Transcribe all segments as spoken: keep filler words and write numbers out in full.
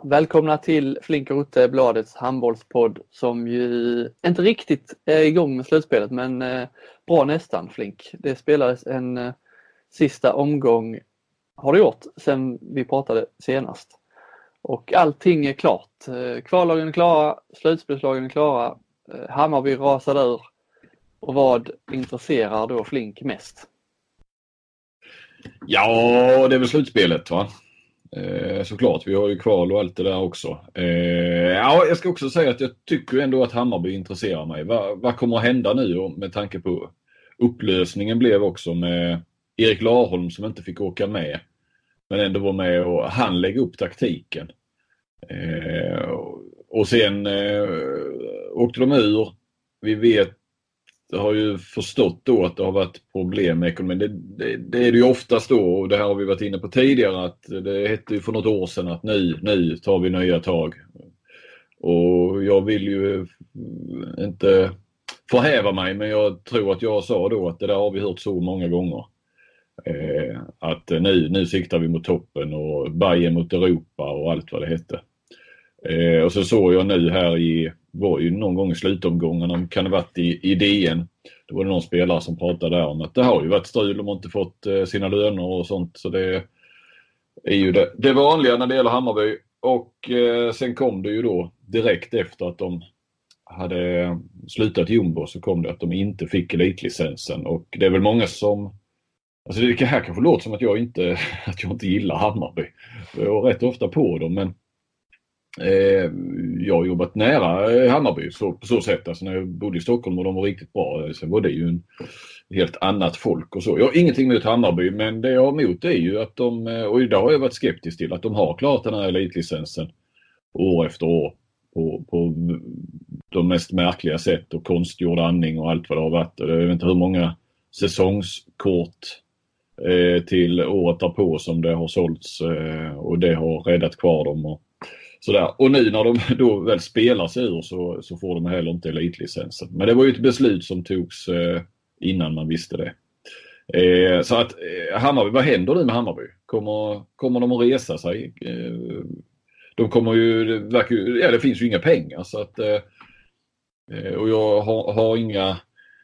välkomna till Flink och Rutte, Bladets handbollspodd som ju inte riktigt är igång med slutspelet, men eh, bra nästan Flink. Det spelades en eh, sista omgång, har det gjort, sen vi pratade senast. Och allting är klart. Eh, kvallagen är klara, slutspelslagen är klara, eh, Hammarby rasade ur. Och vad intresserar då Flink mest? Ja, det är väl slutspelet, va? Eh, såklart, vi har ju kval och allt det där också. Eh, ja, jag ska också säga att jag tycker ändå att Hammarby intresserar mig. Va, vad kommer att hända nu med tanke på upplösningen blev också med Erik Larholm som inte fick åka med. Men ändå var med och han lägger upp taktiken. Eh, och sen eh, åkte de ur. Vi vet, har ju förstått då att det har varit problem med ekonomin. Det, det, det är det ju oftast då, och det här har vi varit inne på tidigare, att det hette ju för något år sedan att nu, nu tar vi nya tag. Och jag vill ju inte förhäva mig, men jag tror att jag sa då att det där har vi hört så många gånger. Eh, att nu, nu siktar vi mot toppen och Bayern mot Europa och allt vad det hette. Eh, och så såg jag nu här i, var ju någon gång i slutomgången, kan det varit i, i D N, då var det någon spelare som pratade där om att det har ju varit strul, de har inte fått eh, sina löner och sånt, så det är ju det, det vanliga när det gäller Hammarby. Och eh, sen kom det ju då direkt efter att de hade slutat Jumbo, så kom det att de inte fick elitlicensen, och det är väl många som, alltså det här kanske låter som att jag inte, att jag inte gillar Hammarby, jag är rätt ofta på dem, men Eh, jag har jobbat nära Hammarby så, på så sätt, alltså när jag bodde i Stockholm och de var riktigt bra, så var det ju en helt annat folk och så. Jag har ingenting mot Hammarby, men det jag har emot är ju att de, och idag har jag varit skeptisk till att de har klarat den här elitlicensen år efter år på, på de mest märkliga sätt och konstgjord andning och allt vad det har varit. Jag vet inte hur många säsongskort eh, till året därpå som det har sålts eh, och det har räddat kvar dem och sådär. Och nu när de då väl spelar sig ur så, så får de heller inte elitlicensen. Men det var ju ett beslut som togs eh, innan man visste det. Eh, så att eh, Hammarby, vad händer nu med Hammarby? Kommer, kommer de att resa sig? Eh, de kommer ju, det, verkar, ja, det finns ju inga pengar. Så att, eh, och jag har, har inga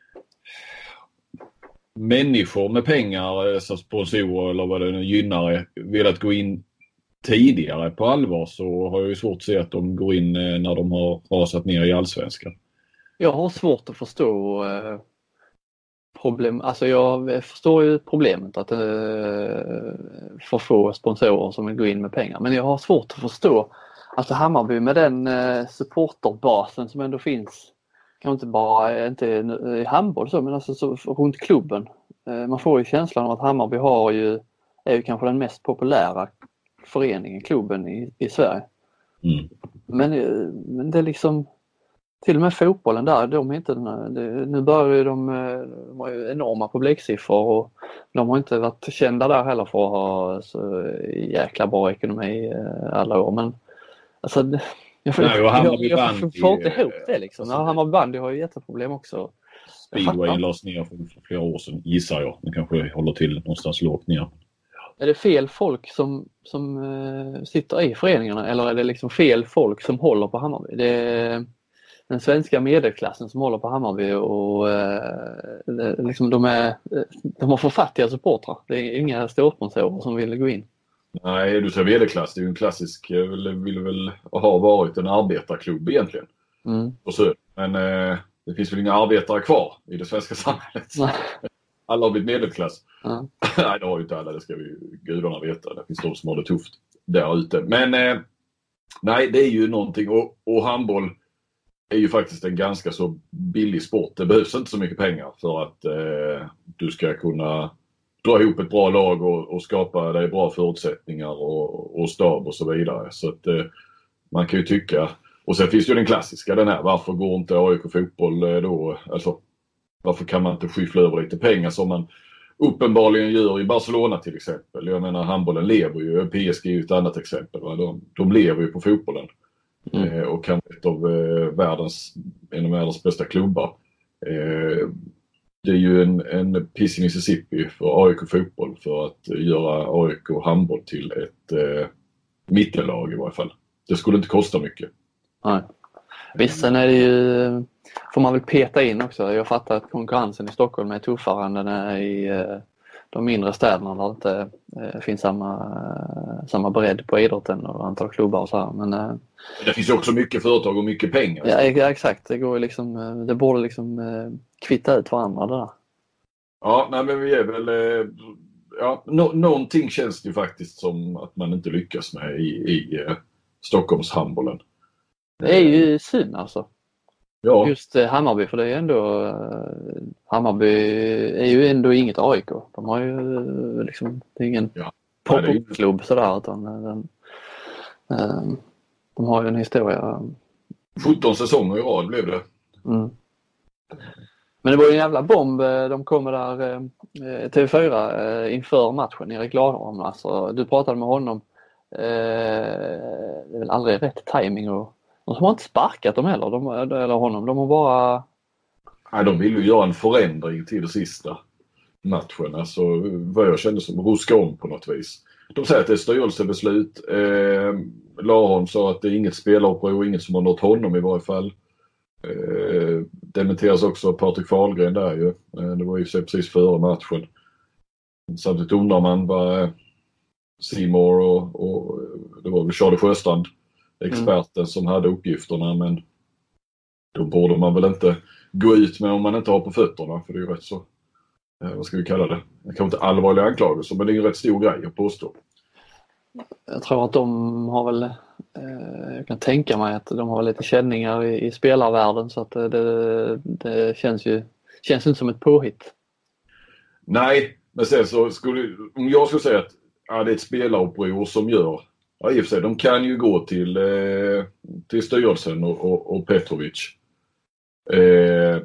människor med pengar, så sponsorer eller vad det nu gynnare, velat gå in tidigare på allvar, så har jag ju svårt att se att de går in när de har rasat ner i allsvenskan. Jag har svårt att förstå eh, problem. Alltså jag förstår ju problemet att eh, för få sponsorer som vill gå in med pengar. Men jag har svårt att förstå att Hammarby med den eh, supporterbasen som ändå finns, kanske inte bara inte i handboll så, men alltså så, runt klubben. Eh, man får ju känslan av att Hammarby har ju, är ju kanske den mest populära föreningen, klubben i, i Sverige. Mm. Men, men det är liksom, till och med fotbollen där, de är inte, det, nu börjar ju de, de har ju enorma publiksiffror och de har inte varit kända där heller för att ha så jäkla bra ekonomi alla år, men alltså jag får, Nej, jag, jag, jag får, får inte ihop det liksom. Alltså, Hammarby bandy har ju jätteproblem också. Speedway lades ner för flera år sedan, gissar jag. Den kanske håller till någonstans lågt ner. Är det fel folk som, som uh, sitter i föreningarna, eller är det liksom fel folk som håller på Hammarby? Det är den svenska medelklassen som håller på Hammarby och uh, liksom de, är, de har för fattiga supportrar. Det är inga storsponsorer som vill gå in. Nej, du säger medelklass. Det är ju en klassisk, vill, vill väl ha varit en arbetarklubb egentligen. Mm. Och så, men uh, det finns väl inga arbetare kvar i det svenska samhället. Alla har blivit medelklass. Mm. Nej, det har ju inte alla, det ska vi gudarna veta. Det finns de som har det tufft där ute. Men eh, nej, det är ju någonting. Och, och handboll är ju faktiskt en ganska så billig sport. Det behövs inte så mycket pengar för att eh, du ska kunna dra ihop ett bra lag och, och skapa dig bra förutsättningar och, och stab och så vidare. Så att eh, man kan ju tycka. Och sen finns ju den klassiska, den här. Varför går inte A I K fotboll då? Alltså, varför kan man inte skyffla över lite pengar som man uppenbarligen gör i Barcelona till exempel. Jag menar, handbollen lever ju. P S G är ju ett annat exempel. Va? De, de lever ju på fotbollen. Mm. Eh, och kan ett av eh, världens, en av världens bästa klubbar. Eh, det är ju en, en piss i Mississippi för A I K fotboll för att göra A I K handboll till ett eh, mittenlag i varje fall. det skulle inte kosta mycket. Nej. Visst, sen är det ju, får man väl peta in också. Jag fattar att konkurrensen i Stockholm är tuffare än den är i de mindre städerna där det inte finns samma, samma bredd på idrotten och antal klubbar och så här. Men det finns ju också mycket företag och mycket pengar. Ja, exakt. Det går liksom, det borde liksom kvitta ut varandra det där. Ja, nej, men vi är väl, ja, no, någonting känns det ju faktiskt som att man inte lyckas med i, i uh, Stockholms handbollen. Det är ju synd alltså. Ja. Just eh, Hammarby, för det är ändå eh, Hammarby är ju ändå inget A I K. De har ju eh, liksom, det är ingen ja. pop-up-klubb sådär, utan den, eh, de har ju en historia. sjutton säsonger i rad blev det. Mm. Men det var ju en jävla bomb. De kommer där eh, T V fyra eh, inför matchen, Erik Laholm. Alltså, du pratade med honom. Eh, det är väl aldrig rätt timing och de har inte sparkat dem heller, de, eller honom. De har bara... Nej, de vill ju göra en förändring till det sista matchen. Alltså vad jag kände som ruska om på något vis. De säger att det är styrelsebeslut. Eh, Laholm sa att det är inget spelaruppror, inget som har nått honom i varje fall. Eh, dementeras också av Patrik Fahlgren där ju. Eh, det var ju precis före matchen. Samtidigt undrar man vad Seymour och, och det var väl Charlie Sjöstrand, experten, mm. som hade uppgifterna, men då borde man väl inte gå ut med om man inte har på fötterna, för det är ju rätt så, eh, vad ska vi kalla det? Det kan inte allvarliga anklagelser, men det är ju rätt stor grej att påstå. Jag tror att de har väl, eh, jag kan tänka mig att de har lite känningar i, i spelarvärlden, så att det, det känns ju känns inte som ett påhitt. Nej, men sen så skulle, om jag skulle säga att ja, det är ett spelaruppror som gör, ja, i och för sig, de kan ju gå till, eh, till styrelsen och, och, och Petrovic. Eh,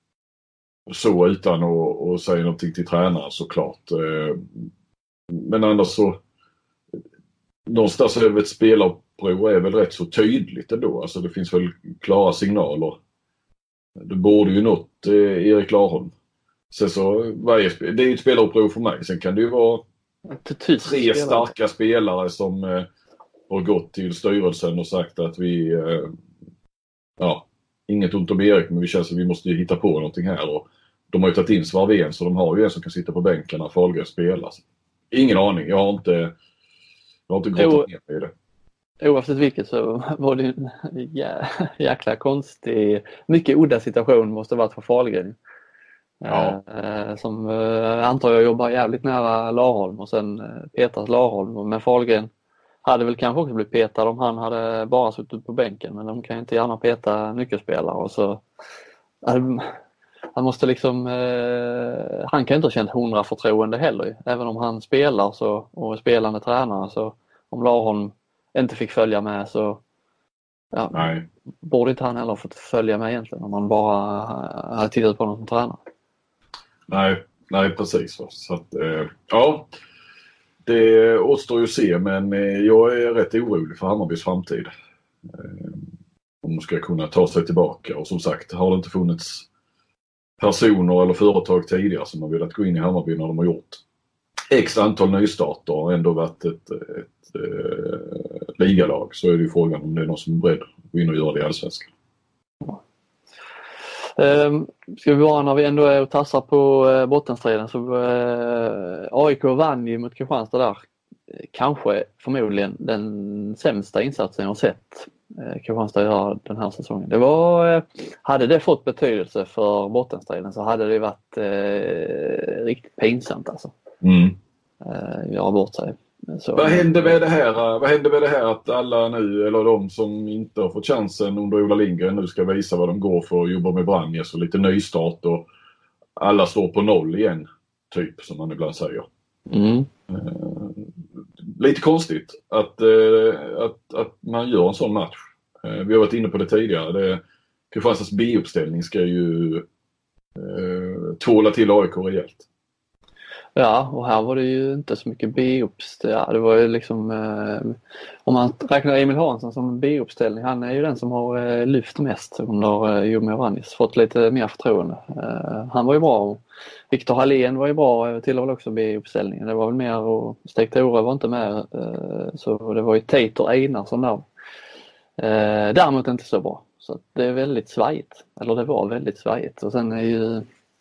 så utan att, att säga någonting till tränaren såklart. Eh, men annars så någonstans över ett spelaruppror är väl rätt så tydligt ändå. Alltså det finns väl klara signaler. Det borde ju nått eh, Erik Laholm. Sen så, varje, det är ju ett spelaruppror för mig. Sen kan det ju vara tre spelare. starka spelare som eh, har gått till styrelsen och sagt att vi, eh, ja, inget ont om Erik, men vi känner att vi måste ju hitta på någonting här. Och de har ju tagit in Svarven, så de har ju en som kan sitta på bänken när Fahlgren spelar. Ingen aning, jag har inte, jag har inte gått ner i det. Oavsett vilket så var det en jä, jäkla konstig, mycket udda situation måste varit för Fahlgren. Ja. Eh, som eh, antar jag jobbar jävligt nära Laholm och sen eh, petas Laholm, men Fahlgren hade väl kanske också blivit petad om han hade bara suttit på bänken, men de kan inte gärna peta nyckelspelare, och så han, han måste liksom eh, han kan inte ha känt hundra förtroende heller, även om han spelar så, och är spelande tränare, så om Laholm inte fick följa med så ja, Nej. borde inte han heller fått följa med egentligen om man bara hade tittat på honom som tränare. Nej, nej precis. Så att, eh, ja, det återstår ju att se, men eh, jag är rätt orolig för Hammarbys framtid. Eh, om de ska kunna ta sig tillbaka. Och som sagt, har det inte funnits personer eller företag tidigare som har velat gå in i Hammarby när de har gjort x antal nystarter och ändå varit ett, ett, ett eh, ligalag, så är det ju frågan om det är någon som är beredd att gå in och göra det i Allsvenskan. Ja. Um, ska vi vara, när vi ändå är och tassar på uh, bottenstriden, så uh, A I K vann ju mot Kristianstad där. Kanske förmodligen den sämsta insatsen jag har sett uh, Kristianstad göra den här säsongen. Det var, uh, hade det fått betydelse för bottenstriden så hade det varit uh, riktigt pinsamt alltså. Mm. Uh, göra bort sig. Så, vad händer med det här? Vad händer med det här att alla nu, eller de som inte har fått chansen under Ola Lindgren, nu ska visa vad de går för och jobba med Branjes och lite nystart, och alla står på noll igen, typ, som man ibland säger. Mm. Uh, lite konstigt att, uh, att, att man gör en sån match. Uh, vi har varit inne på det tidigare. Det, Kristianstads B-uppställning ska ju uh, tvåla till A I K rejält. Ja, och här var det ju inte så mycket B-uppställning. Ja, det var ju liksom, eh, om man räknar Emil Hansson som B-uppställning, han är ju den som har eh, lyft mest under eh, Jomir Vranjes, fått lite mer förtroende. Eh, han var ju bra. Viktor Hallén var ju bra, tillhör också B-uppställningen. Det var väl mer, och Stek Tore var inte med, eh, så det var ju Tater Einarsson där Eh, däremot inte så bra. Så att det är väldigt svajigt. Eller det var väldigt svajigt. Och sen är ju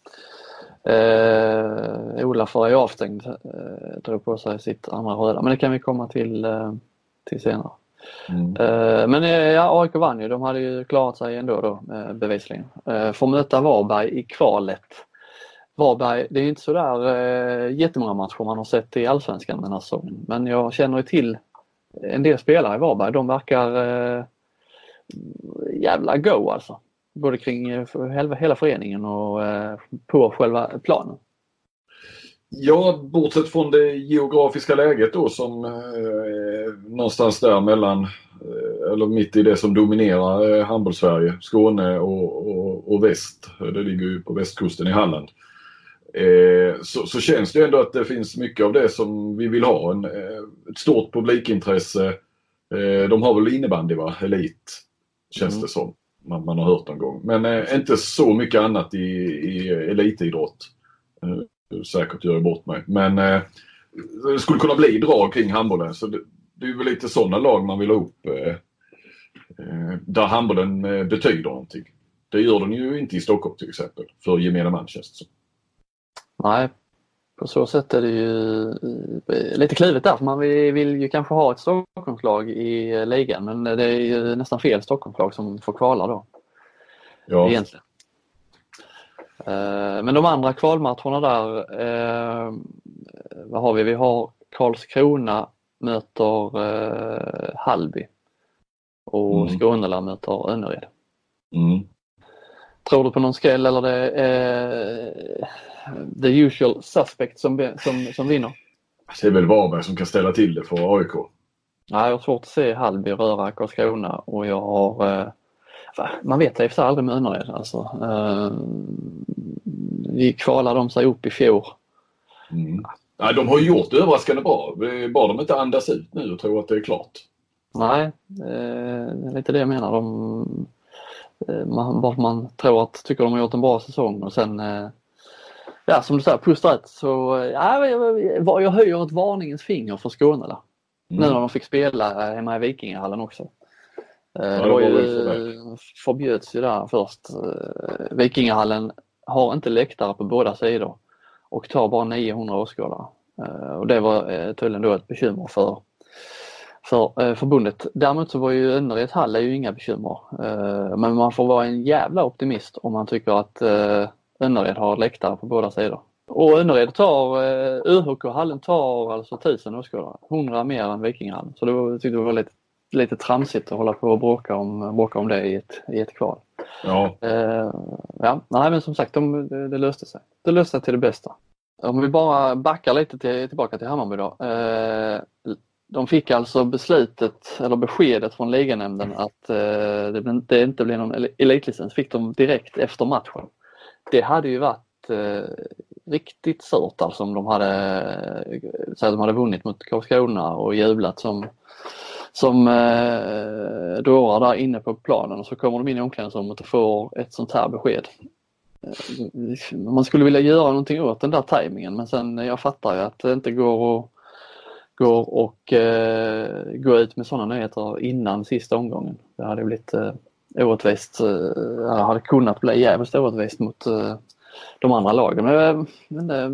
eh, Ola för är avstängd. Eh, drog på sig sitt andra röda. Men det kan vi komma till, eh, till senare. Mm. Eh, men ja, A I K vann ju. De hade ju klarat sig ändå då, eh, bevisligen. Eh, får möta Varberg i kvalet. Varberg, det är inte sådär eh, jättemånga matcher man har sett i Allsvenskan den här säsongen. Men jag känner ju till en del spelare i Varberg. De verkar eh, jävla go alltså. Både kring hela, hela föreningen och eh, på själva planen. Ja, bortsett från det geografiska läget då som eh, någonstans där mellan, eh, eller mitt i det som dominerar eh, handbollssverige, Skåne och, och, och väst. Det ligger ju på västkusten i Halland. Eh, så, så känns det ändå att det finns mycket av det som vi vill ha. En, eh, ett stort publikintresse. Eh, de har väl innebandy, va? Elit, känns mm. det som. Man, man har hört någon gång. Men eh, inte så mycket annat i, i elitidrott. Eh, säkert gör jag bort mig. Men eh, det skulle kunna bli drag kring handbollen. Så det, det är väl lite sådana lag man vill ha upp. Eh, eh, där handbollen eh, betyder någonting. Det gör den ju inte i Stockholm till exempel. För gemene man, känns det som. Nej, på så sätt är det ju lite klivet där. För man vill ju kanske ha ett Stockholmslag i ligan. Men det är ju nästan fel Stockholmslag som får kvala då. Ja. Egentligen. Men de andra kvalmatcherna där, vad har vi? Vi har Karlskrona möter Hallby. Och mm. Skånela möter Önnered. Mm. Tror du på någon skräll eller det är the usual suspect som, som, som vinner? Det är väl Varberg som kan ställa till det för A I K. Ja, jag har svårt att se Hallby röra Karlskrona och jag har... Man vet det efter aldrig med Önnered. Alltså. Vi kvalade de sig upp i fjol. Mm. Ja, de har gjort det överraskande bra. Bara de inte andas ut nu och tror att det är klart. Nej, det är lite det jag menar. De... Man, bara man tror att tycker de har gjort en bra säsong och sen ja, som du säger, pustar ett så ja, jag, jag höjer ett varningens finger för Skåne där. Mm. Nu när de fick spela hemma i Vikingahallen också. Ja, det, det var ju förbjöds ju där först. Vikingahallen har inte läktare på båda sidor och tar bara niohundra åskådare. Och det var tydligen då ett bekymmer för för eh, förbundet. Däremot så var ju Önnered hall är ju inga bekymmer. Eh, men man får vara en jävla optimist om man tycker att eh, Önnered har läktare på båda sidor. Och Önnered tar, eh, Ö H K-hallen tar alltså tusen åskådare. hundra mer än Vikinghallen. Så det var, jag tyckte det var lite, lite tramsigt att hålla på och bråka om, bråka om det i ett, i ett kval. Ja. Eh, ja, nej men som sagt, de, det, det löste sig. Det löste sig till det bästa. Om vi bara backar lite till, tillbaka till Hammarby då. Eh, De fick alltså beslutet eller beskedet från liganämnden att eh, det, det inte blir någon elitlicens. Fick de direkt efter matchen. Det hade ju varit eh, riktigt surt alltså om de hade, så att de hade vunnit mot Karlskrona och jublat som, som eh, dårar där inne på planen. Och så kommer de in i omklädningsrummet och får ett sånt här besked. Man skulle vilja göra någonting åt den där tajmingen, men sen jag fattar ju att det inte går att går och eh, gå ut med sådana nyheter innan sista omgången. Det hade blivit eh, orättvist. Eh, hade kunnat bli jävligt orättvist mot eh, de andra lagen. Men, men eh,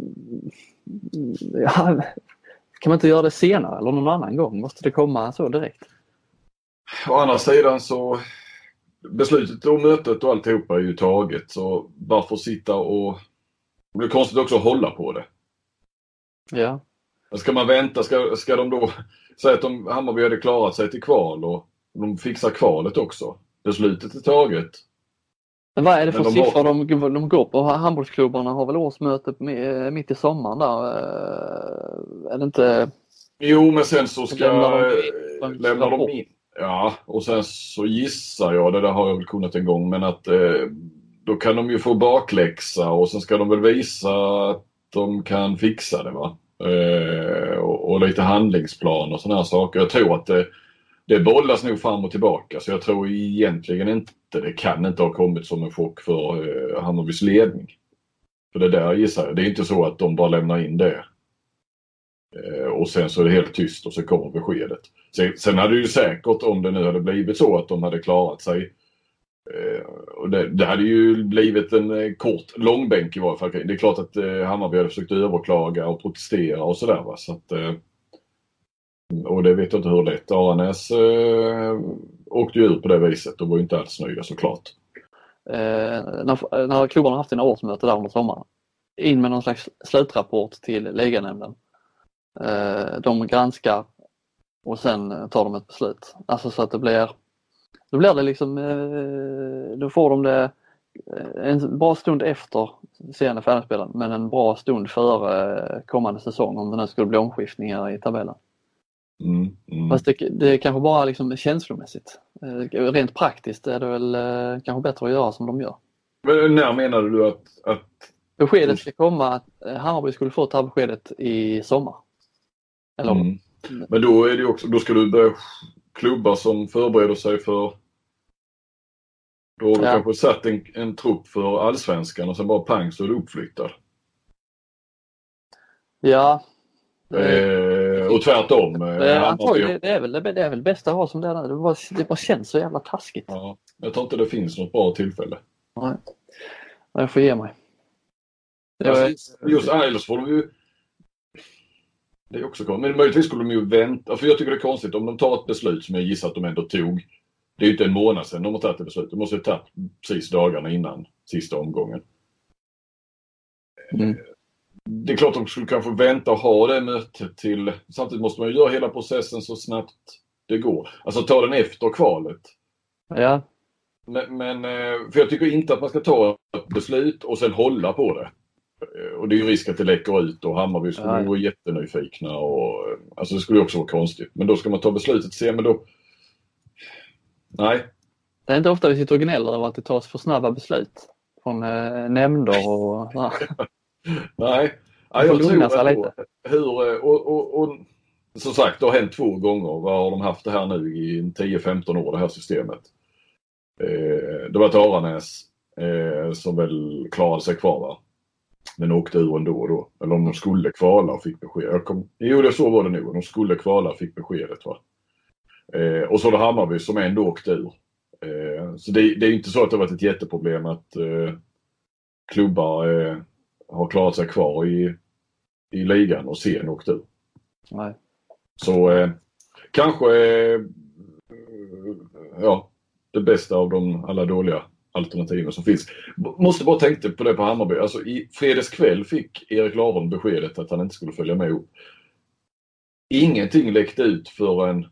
ja, kan man inte göra det senare eller någon annan gång? Måste det komma så direkt? Å andra sidan så beslutet och mötet och alltihopa är ju taget. Så varför sitta och... Det blir konstigt också att hålla på det. Ja. Ska man vänta, ska, ska de då säga att de, Hammarby hade klarat sig till kval och de fixar kvalet också. Beslutet är taget. Men vad är det för de siffror har... de, de går på? Handbollsklubbarna har väl årsmöte mitt i sommaren där. Är det inte... Jo, men sen så ska lämnar de, lämnar de in. Ja, och sen så gissar jag, det där har jag väl kunnat en gång, men att eh, då kan de ju få bakläxa och sen ska de väl visa att de kan fixa det, va? Uh, och, och lite handlingsplan och såna här saker. Jag tror att det, det bollas nog fram och tillbaka, så jag tror egentligen inte, det kan inte ha kommit som en chock för uh, Hammarbys ledning. För det där gissar jag, det är inte så att de bara lämnar in det uh, och sen så är det helt tyst och så kommer beskedet. Sen, sen hade det ju säkert, om det nu hade blivit så att de hade klarat sig, eh, och det, det hade ju blivit en eh, kort långbänk i varje fall. Det är klart att eh, Hammarby hade försökt överklaga och protestera och sådär, va. Så att, eh, och det vet jag inte hur lätt. Aranäs eh, åkte ju ut på det viset och var ju inte alls nöjda såklart. Eh, när, när klubbarna haft sina årsmöte där under sommaren, in med någon slags slutrapport till liganämnden. Eh, de granskar och sen tar de ett beslut. Alltså så att det blir, då blir det liksom, eh, då får de det en bra stund efter serien är färdigspelad, men en bra stund före kommande säsong om det nu skulle bli omskiftningar i tabellen. Mm, mm. Fast det, det är kanske bara liksom känslomässigt. Eh, rent praktiskt är det väl eh, kanske bättre att göra som de gör. Men när menar du att... att... Beskedet ska komma att Hammarby skulle få ta beskedet i sommar. Eller? Mm. Men då är det också, då ska du börja klubbar som förbereder sig för, då har du ja. kanske satt en, en trupp för allsvenskan och sen bara pang så är du uppflyttad. Ja. Eh, och tvärtom. Det, antagligen, det, är väl, det är väl bästa att ha som det är. Det bara, det bara känns så jävla taskigt. Ja, jag tror inte det finns något bra tillfälle. Nej, jag får ge mig. Alltså, just Isles får de ju, det är också konstigt, men möjligtvis skulle de ju vänta, för jag tycker det är konstigt om de tar ett beslut som jag gissar att de ändå tog. Det är ju inte en månad sedan de har tagit ett beslut, de måste ju ta precis dagarna innan sista omgången. Mm. Det är klart att de skulle kanske vänta och ha det mötet till, samtidigt måste man ju göra hela processen så snabbt det går. Alltså ta den efter kvalet. Ja. Men, men för jag tycker inte att man ska ta ett beslut och sen hålla på det. Och det är ju risk att det läcker ut och Hammarby skulle ja. vara jättenyfikna och alltså det skulle också vara konstigt. Men då ska man ta beslutet och se, men då nej. Det är inte ofta vi sitter och gnäller över att det tas för snabba beslut från eh, nämnder och ja. Nej, ja, jag tror att lite. Hur och, och, och som sagt, det har hänt två gånger. Vad har de haft det här nu i tio femton år, det här systemet? Eh, det var ett Aranäs eh, som väl klarade sig kvar, va? Men åkte ur ändå och då. Eller om de skulle kvala och fick besked. Jag kom, jo, det så var det nog. De skulle kvala och fick beskedet, va? Eh, och så det Hammarby som ändå åkte ur. Eh, så det, det är inte så att det har varit ett jätteproblem att eh, klubbar eh, har klarat sig kvar i, i ligan och sen åkt ur. Nej. Så eh, kanske eh, ja, det bästa av de alla dåliga alternativen som finns. Måste bara tänka på det på Hammarby. Alltså i fredagskväll fick Erik Larsson beskedet att han inte skulle följa med upp. Ingenting läckte ut förrän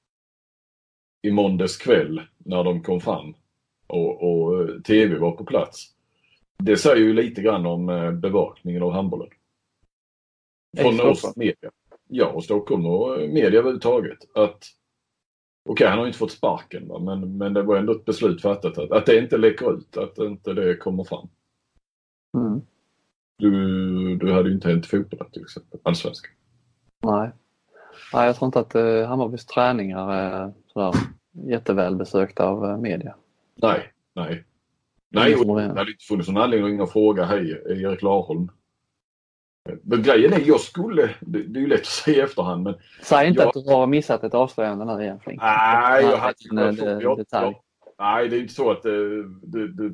i måndags kväll när de kom fram och, och tv var på plats. Det säger ju lite grann om bevakningen av handbollen. Från oss media. Ja, och Stockholm och media överhuvudtaget. Att okej, okay, han har inte fått sparken, va? Men, men det var ändå ett beslut fattat att, att det inte läcker ut, att inte det kommer fram. Mm. Du, du hade ju inte hänt fotboll till exempel, allsvenska. Nej. Nej, jag tror inte att uh, Hammarbys träningar är sådär jätteväl besökta av uh, media. Nej, nej. Nej, och det hade inte funnits någon anledning att fråga, hej, Erik Larholm. Men grejen är, jag skulle, det, det är ju lätt att säga i efterhand, men... Säg inte jag, att du har missat ett avslöjande här egentligen. Nej, jag hade en, det, jag, detalj. Jag, nej, det är inte så att det, det, det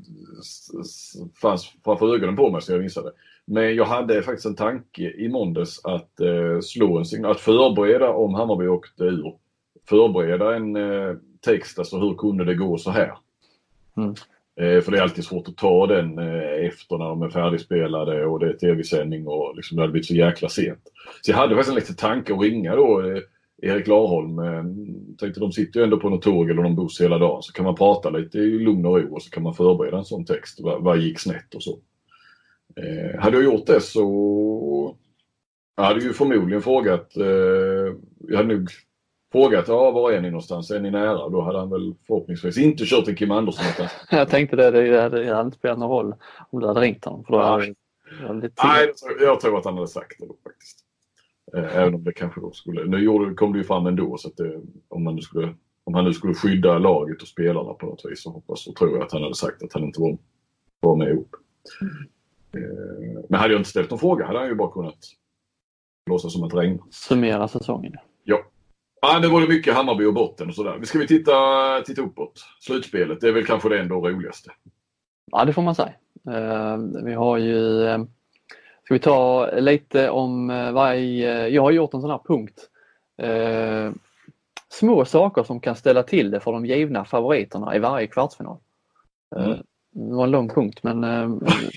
fanns framför ögonen på mig så jag missade. Men jag hade faktiskt en tanke i måndags att eh, slå en signal, att förbereda om Hammarby åkte ur. Förbereda en eh, text, alltså hur kunde det gå så här? Mm. Eh, för det är alltid svårt att ta den eh, efter när de är färdigspelade och det är tv-sändning och liksom det hade blivit så jäkla sent. Så jag hade faktiskt en liten tanke att ringa då eh, Erik Larholm. Eh, tänkte de sitter ju ändå på något tåg eller någon buss hela dagen, så kan man prata lite i lugn och ro och så kan man förbereda en sån text. Vad, vad gick snett och så. Eh, hade jag gjort det så jag hade ju förmodligen frågat eh, jag hade nog frågat, ja, var är ni någonstans? Är ni nära? Då hade han väl förhoppningsvis inte kört en Kim Andersson. Jag tänkte det, det hade, det hade inte spelat någon roll om du hade ringt honom. För då hade, det hade lite Nej, jag tror att han hade sagt det då faktiskt. Eh, även om det kanske då skulle... Nu gjorde, kom det ju fram ändå, så att det, om, man nu skulle, om han nu skulle skydda laget och spelarna på något vis så hoppas så tror jag att han hade sagt att han inte var, var med ihop. Mm. Eh, men hade jag inte ställt någon fråga hade han ju bara kunnat Låtsas som att regn. Summera säsongen. Ja. Ja, det var det mycket Hammarby och botten och sådär. Vi ska vi titta, titta uppåt. Slutspelet, det är väl kanske det ändå roligaste. Ja, det får man säga. Uh, vi har ju... Uh, ska vi ta lite om uh, varje... Uh, jag har gjort en sån här punkt. Uh, små saker som kan ställa till det för de givna favoriterna i varje kvartsfinal. Uh, mm. Det var en lång punkt, men... Uh,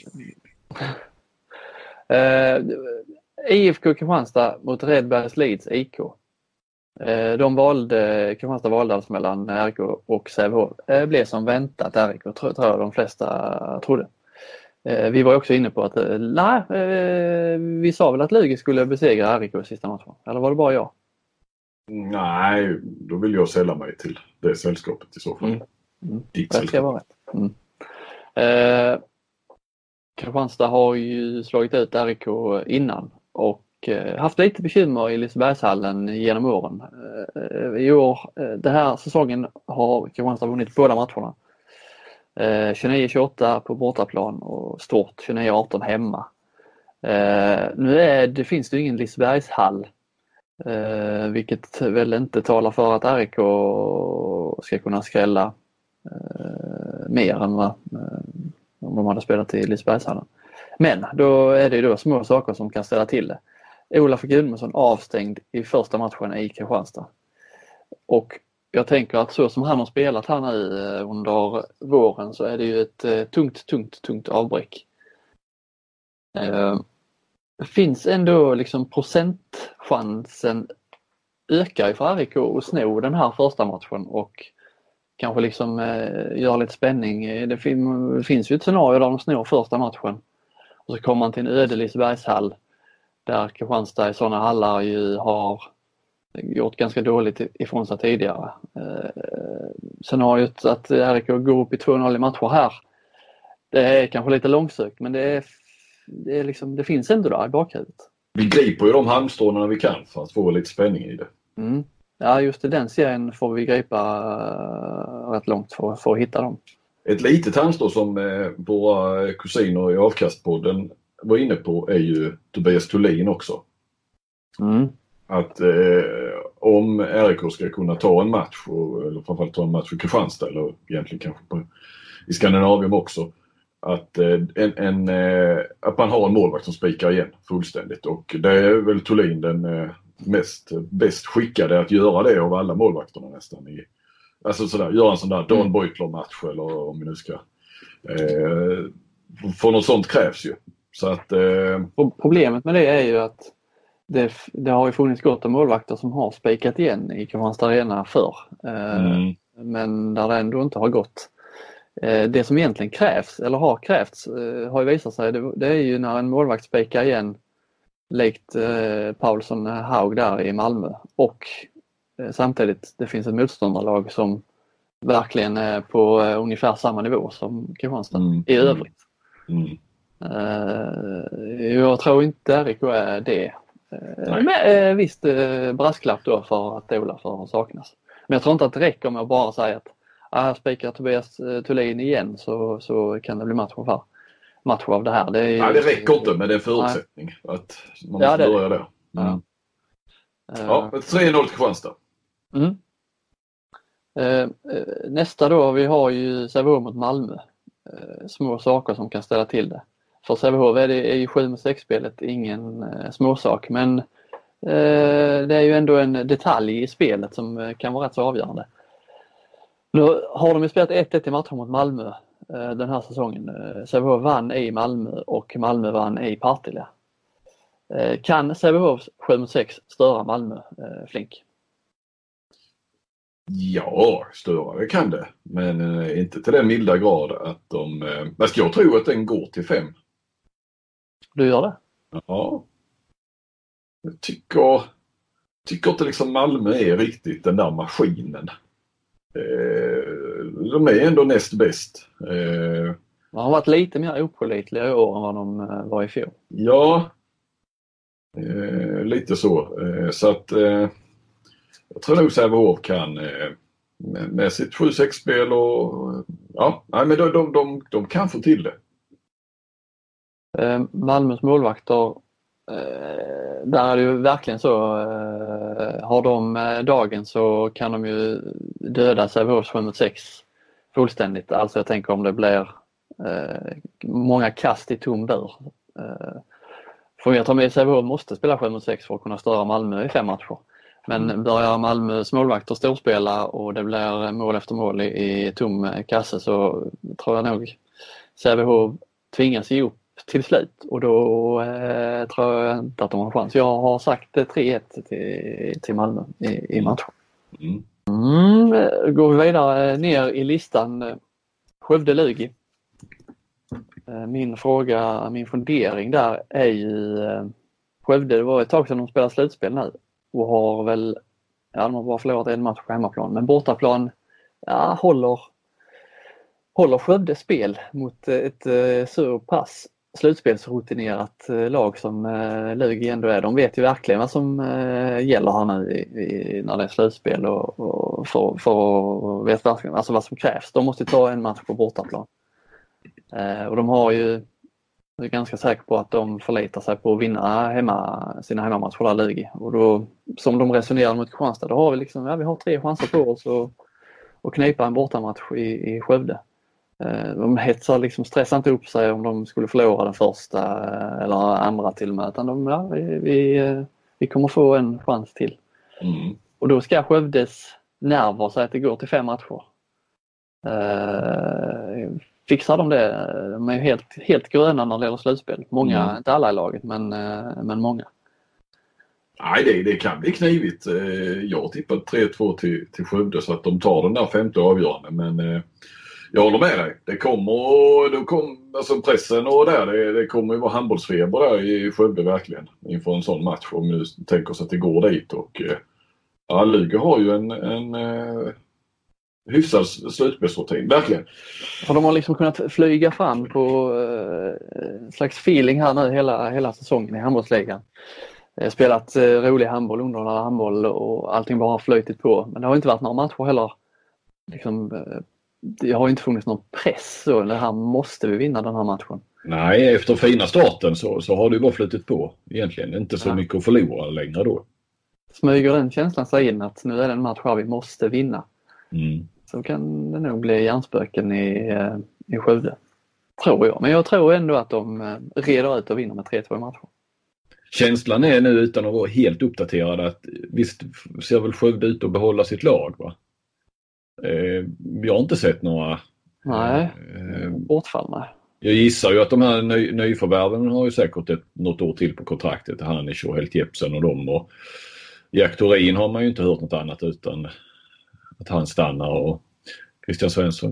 uh, I F K Kristianstad mot Redbergs Leeds I K. De valde, Kristianstad valde alltså mellan R K och Sävehof. Det blev som väntat R K, tror, tror jag de flesta trodde. Vi var också inne på att nej, vi sa väl att Lugi skulle besegra R K i sista matchen. Eller var det bara jag? Nej, då vill jag sälla mig till det sällskapet i så fall. Mm. Mm. Det ska vara rätt. Mm. Eh, Kristianstad har ju slagit ut R K innan och haft lite bekymmer i Lisebergshallen genom åren. I år, den här säsongen har Kristianstad vunnit båda matcherna. tjugonio tjugoåtta på bortaplan och stort tjugonio arton hemma. Nu är det, finns det ingen Lisebergshall, vilket väl inte talar för att R K ska kunna skrälla mer än vad om de hade spelat i Lisebergshallen. Men då är det då små saker som kan ställa till det. Olof Gudmundsson avstängd i första matchen i Kristianstad. Och jag tänker att så som han har spelat här nu under våren så är det ju ett tungt, tungt, tungt avbräck. Det finns ändå liksom procentchansen ökar för R K att sno den här första matchen och kanske liksom göra lite spänning. Det finns ju ett scenario där de snor första matchen och så kommer man till en öde Lisebergshall där Kristianstad i sådana hallar ju har gjort ganska dåligt ifrån sig tidigare. Scenariot att R K går upp i två noll i matcher här, det är kanske lite långsökt, men det, är, det, är liksom, det finns ändå där i bakhuvudet. Vi griper ju de halmstråna vi kan för att få lite spänning i det. Mm. Ja, just i den serien får vi gripa uh, rätt långt för, för att hitta dem. Ett litet halmstrå som eh, våra kusiner i Avkastpodden var inne på är ju Tobias Thulin också. Mm. Att eh, om R K ska kunna ta en match, och, eller framförallt ta en match för Kristianstad, eller egentligen kanske på, i Skandinavien också, att, eh, en, en, eh, att man har en målvakt som spikar igen fullständigt. Och det är väl Thulin den eh, mest, bäst skickade att göra det av alla målvakterna nästan. I, alltså sådär, göra en sån där Dan Beutler-match, eller om vi nu ska... Eh, för något sånt krävs ju. Så att, eh... Problemet med det är ju att det, det har ju funnits gott om målvakter som har spikat igen i Kristianstad Arena förr. Eh, mm. Men där det ändå inte har gått. Eh, det som egentligen krävs, eller har krävts, eh, har ju visat sig, det, det är ju när en målvakt spikar igen likt eh, Paulsson Haug där i Malmö. Och eh, samtidigt det finns ett motståndarlag som verkligen är på eh, ungefär samma nivå som Kristianstad mm. i övrigt. Mm. Uh, jag tror inte R K är det. Uh, med uh, visst uh, brasklapp då för att Olof har saknas. Men jag tror inte att det räcker med att bara säga att här uh, spikar Tobias uh, Thulin igen så, så kan det bli match av, match av det här. Det är, nej, det räcker inte, men det är en förutsättning nej. Att man måste ja, börja där. Mm. Ja, uh, ja tre noll till Kristianstad. Mm. Uh, nästa då, vi har ju Sävehof mot Malmö. Uh, små saker som kan ställa till det. För Sävehof är det i sju mot sex-spelet ingen eh, småsak, men eh, det är ju ändå en detalj i spelet som eh, kan vara rätt så avgörande. Nu har de ju spelat ett ett i matchen mot Malmö eh, den här säsongen. Eh, Sävehof vann i Malmö och Malmö vann i Partille. Eh, kan Sävehof sju mot sex störa Malmö, eh, Flink? Ja, störa det kan det. Men eh, inte till den milda grad att de... Eh, alltså jag tror att den går till fem. Du gör det? Ja. Jag tycker, tycker inte liksom Malmö är riktigt den där maskinen. Eh, de är ändå näst bäst. Eh, de har varit lite mer opålitliga i år än vad de var i fjol. Ja, eh, lite så. Eh, så att eh, jag tror nog Sävehof kan eh, med, med sitt sju sex-spel och ja, nej, men de, de, de, de kan få till det. Malmös målvakter eh, där är det ju verkligen så. Har de dagen så kan de ju döda Sävehof sju mot sex fullständigt. Alltså jag tänker om det blir eh, många kast i tom dörr. Eh, för jag tar med Sävehof måste spela sju mot sex för att kunna störa Malmö i fem matcher. Men börjar Malmös målvakter storspela och det blir mål efter mål i, i tom kasse så tror jag nog Sävehof tvingas ge upp till slut och då eh, tror jag inte att de har chans. Jag har sagt tre ett till, till Malmö i, i matchen. Mm. Mm, går vi vidare ner i listan. Skövde-Lugi. Min fråga, min fundering där är ju Skövde, det var ett tag sedan de spelade slutspel nu och har väl, ja de har bara förlorat en match på hemmaplan, men bortaplan ja, håller håller Skövde spel mot ett uh, så pass slutspelsrutinerat uh, lag som uh, Lugi ändå är. De vet ju verkligen vad som uh, gäller här nu i, i, när det är slutspel och, och för, för att veta alltså vad som krävs. De måste ta en match på bortaplan. Uh, och de har ju, jag är ganska säker på att de förlitar sig på att vinna hemma, sina hemmamatcher där Lugi. Och då, som de resonerar mot Kristianstad, då har vi liksom, ja vi har tre chanser på oss och, och knipa en bortamatch i, i Skövde. De hetsar liksom, stressar inte upp sig om de skulle förlora den första eller andra till och med, utan de, ja, vi, vi, vi kommer få en chans till. Mm. Och då ska Skövdes nerver säga att det går till fem matcher. Uh, fixar de det? De är ju helt, helt gröna när det gäller slutspel. Många, mm. inte alla i laget, men, uh, men många. Nej, det, det kan bli knivigt. Jag har tippat tre två till, till Skövde så att de tar den där femte avgörande, men uh, jag håller med dig. Det kommer och då kom, alltså pressen och där, det, det kommer ju vara handbollsfeber där i Skövde verkligen inför en sån match om nu tänker oss att det går dit och ja, Lugi har ju en, en uh, hyfsad slutspelsrutin, verkligen. Och de har liksom kunnat flyga fram på uh, slags feeling här nu hela, hela säsongen i handbollsligan. Spelat uh, rolig handboll, underhållande handboll och allting bara har flöjtit på. Men det har inte varit några matcher heller liksom uh, det har inte funnits någon press så det här måste vi vinna den här matchen. Nej, efter fina starten så, så har det ju bara flutit på egentligen. Inte så ja. mycket att förlora längre då. Smyger den känslan sig in att nu är det en match här vi måste vinna. Mm. Så kan det nog bli hjärnspöken i, i Skövde. Tror jag. Men jag tror ändå att de reder ut och vinner med tre två i matchen. Känslan är nu utan att vara helt uppdaterad att visst ser väl Skövde ut att behålla sitt lag va? Eh, jag har inte sett några nej, eh, bortfall. Jag gissar ju att de här ny, nyförvärven har ju säkert ett, något år till på kontraktet. Hannisch och Helt Jepsen och dem. Och Jack Thorin har man ju inte hört något annat utan att han stannar och Christian Svensson.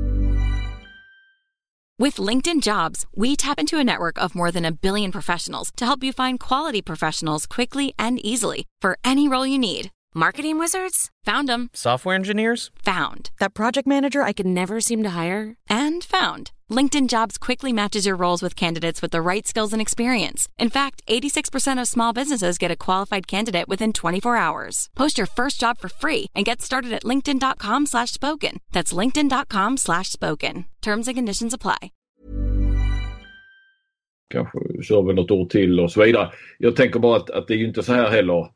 With LinkedIn Jobs, we tap into a network of more than a billion professionals to help you find quality professionals quickly and easily for any role you need. Marketing wizards? Found them. Software engineers? Found. That project manager I could never seem to hire? And found. LinkedIn Jobs quickly matches your roles with candidates with the right skills and experience. In fact, eighty-six percent of small businesses get a qualified candidate within twenty-four hours. Post your first job for free and get started at linkedin.com slash spoken. That's linkedin.com slash spoken. Terms and conditions apply. Kanske kör vi något år till och så vidare. Jag tänker bara att, att det är ju inte så här heller.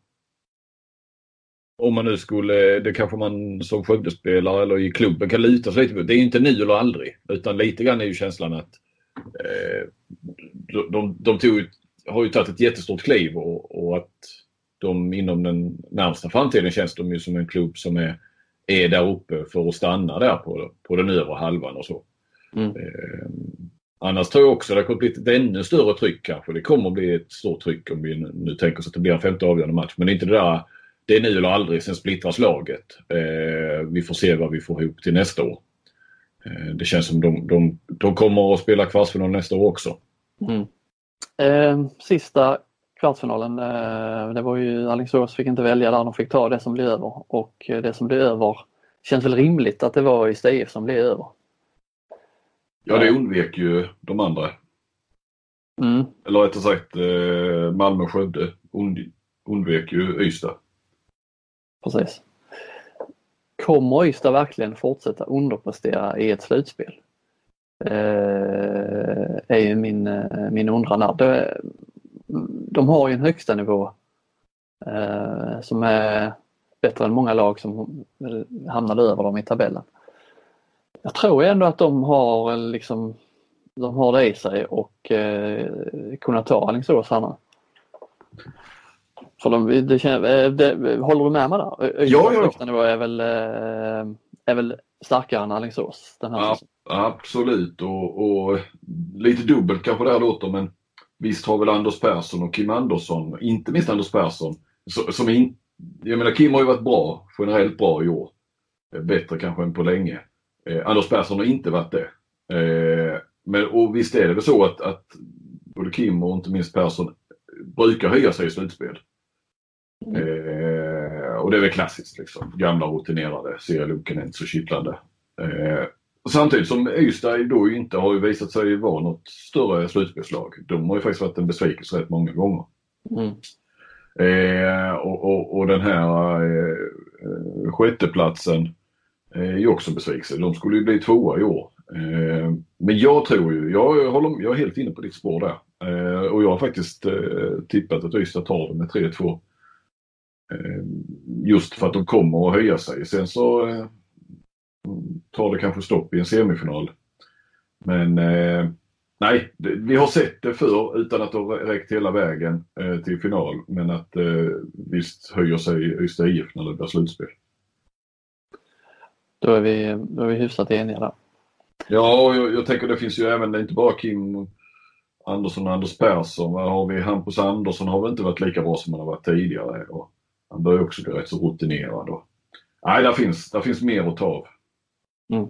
Om man nu skulle, det kanske man som Skövdespelare eller i klubben kan luta sig lite på. Det är ju inte nu eller aldrig. Utan lite grann är ju känslan att eh, de, de tog, har ju tagit ett jättestort kliv och, och att de inom den närmsta framtiden känns de ju som en klubb som är, är där uppe för att stanna där på, på den övre halvan och så. Mm. Eh, annars tror jag också att det kommer bli ett ännu större tryck kanske. Det kommer bli ett stort tryck om vi nu tänker oss att det blir en femte avgörande match. Men inte det där. Det är nu eller aldrig, sen splittras laget. Eh, vi får se vad vi får ihop till nästa år. Eh, det känns som de, de, de kommer att spela kvartsfinal nästa år också. Mm. Eh, sista kvartsfinalen, eh, det var ju Alingsås fick inte välja där, de fick ta det som blev över. Och det som blev över känns väl rimligt att det var i S T F som blev över. Ja, det undvek ju de andra. Mm. Eller rättare sagt eh, Malmö och Skövde und, undvek ju Ystad. Precis. Kommer Ystad verkligen fortsätta underprestera i ett slutspel? Eh, är ju min, min undran där. Det, de har ju en högsta nivå eh, som är bättre än många lag som hamnade över dem i tabellen. Jag tror ändå att de har liksom de har det i sig och eh, kunna ta Alingsås här. För de, det känner, det, håller du med mig där? Ja, ja. Högsta nivå är väl, är väl starkare än Alingsås den här ja, absolut och, och lite dubbelt kanske det här låter, men visst har väl Anders Persson och Kim Andersson, inte minst Anders Persson, som in, jag menar Kim har ju varit bra, generellt bra i år. Bättre kanske än på länge. Eh, Anders Persson har inte varit det. Eh, men och visst är det väl så att, att både Kim och inte minst Persson brukar höja sig i slutspel. Mm. Eh, och det är väl klassiskt liksom. Gamla rutinerade, ser Luken inte så kittlande. Eh, samtidigt som Ystad då inte har ju visat sig vara något större slutspelslag. De har ju faktiskt varit en besvikelse rätt många gånger. Mm. Eh, och, och, och den här eh, sjätteplatsen är ju också besvikelse. De skulle ju bli tvåa i år. Eh, men jag tror ju, jag, håller, jag är helt inne på ditt spår där. Eh, och jag har faktiskt eh, tippat att Ystad tar det med tre två. Eh, just för att de kommer att höja sig. Sen så eh, tar det kanske stopp i en semifinal. Men eh, nej, det, vi har sett det för utan att det har räckt hela vägen eh, till final. Men att eh, visst höjer sig Ystad I F när det blir slutspel. Då är vi, då är vi hyfsat eniga där. Ja, och jag, jag tänker det finns ju även, det är inte bara Kim Andersson och Anders Persson. Vad har vi? Hampus Andersson har väl inte varit lika bra som han har varit tidigare. Och han börjar också bli rätt så rutinerad. Och, nej, där finns, där finns mer att ta av. Mm.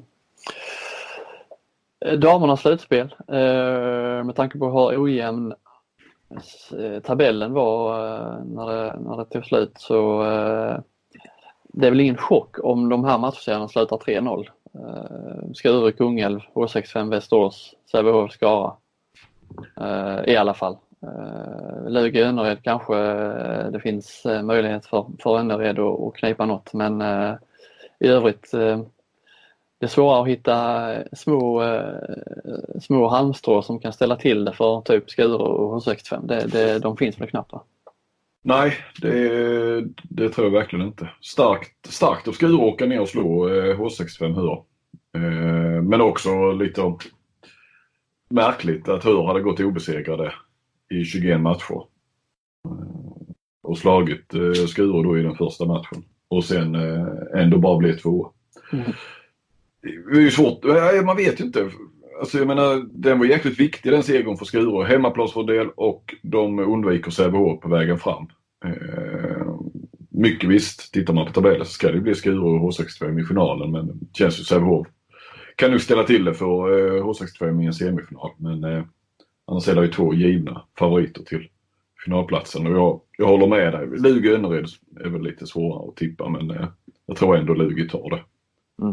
Damernas slutspel. Eh, med tanke på hur ojämn eh, tabellen var eh, när, det, när det tog slut så eh, det är väl ingen chock om de här matcherna slutar tre noll. Uh, Skuru, Kungälv, H sextiofem, Västerås, Sävehof, Skara. Uh, I alla fall. Uh, Lugi, Önnered kanske uh, det finns uh, möjlighet för, för Önnered att, att knipa något. Men uh, i övrigt uh, det är svårare att hitta små, uh, små halmstrå som kan ställa till det för typ Skuru och H sextiofem. Det, det, de finns väl knappt, va? Nej, det, det tror jag verkligen inte. Starkt, starkt att Skuru åka ner och slå eh, H sextiofem Hur. Eh, men också lite märkligt att Hur hade gått obesegrade i tjugoen matcher. Eh, och slagit eh, Skuru då i den första matchen. Och sen eh, ändå bara blev två. Mm. Det är ju svårt, man vet ju inte. Alltså jag menar, den var jäkligt viktig den segern för Skuru. Hemmaplatsfördel och de undviker Sävehof på vägen fram. Eh, mycket visst, tittar man på tabellen så ska det bli Skuru och H sextiofem i finalen. Men det känns ju Sävehof kan nu ställa till det för eh, H sextiofem i en semifinal. Men eh, annars är det ju två givna favoriter till finalplatsen. Och jag, jag håller med dig. Lugi Önnered är väl lite svårare att tippa, men eh, jag tror ändå Lugi tar det. Mm.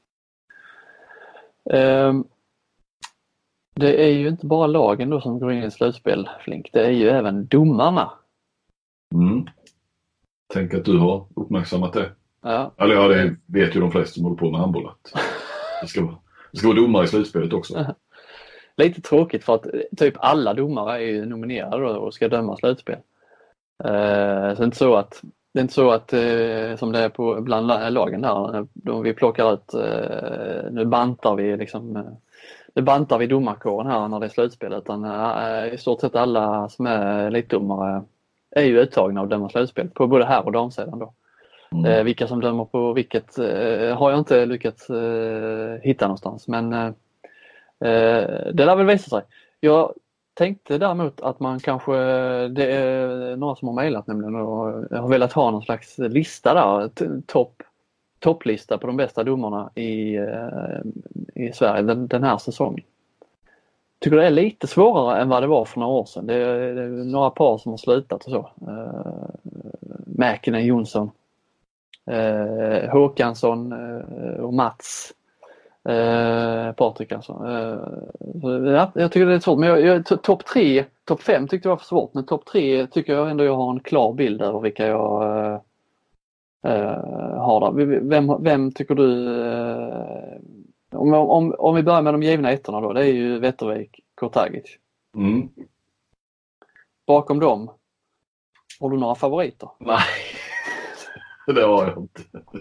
Um. Det är ju inte bara lagen då som går in i slutspel, Flink. Det är ju även domarna. Mm. Tänk att du har uppmärksammat det. Ja. Eller ja, det vet ju de flesta som håller på med handboll. Det ska vara, det ska vara domare i slutspelet också. Lite tråkigt för att typ alla domare är ju nominerade och ska döma slutspel. Uh, så det är inte så att, det är inte så att uh, som det är på bland lagen där. Då vi plockar ut, uh, nu bantar vi liksom... Uh, Det bantar vi domarkåren här när det är slutspel, utan äh, i stort sett alla som är elitdomare är ju uttagna och dömer slutspel på både här och damsidan då. Mm. Eh, vilka som dömer på vilket eh, har jag inte lyckats eh, hitta någonstans, men eh, det lär väl visa sig. Jag tänkte däremot att man kanske, det är några som har mejlat nämligen och jag har velat ha någon slags lista där, topp topplista på de bästa domarna i, i Sverige den, den här säsongen. Tycker det är lite svårare än vad det var för några år sedan. Det är, det är några par som har slutat och så. Uh, Mäkinen, Jonsson, uh, Håkansson uh, och Mats. Uh, Patrik alltså. Uh, så, ja, jag tycker det är svårt. Men jag, jag, topp tre, topp fem tyckte jag var för svårt. Men topp tre tycker jag ändå jag har en klar bild över vilka jag uh, Uh, har där. Vem, vem tycker du uh, om, om, om vi börjar med de givna ettorna då, det är ju Wettervik, Kortagic. Mm. bakom dem, har du några favoriter? Nej, det har jag inte.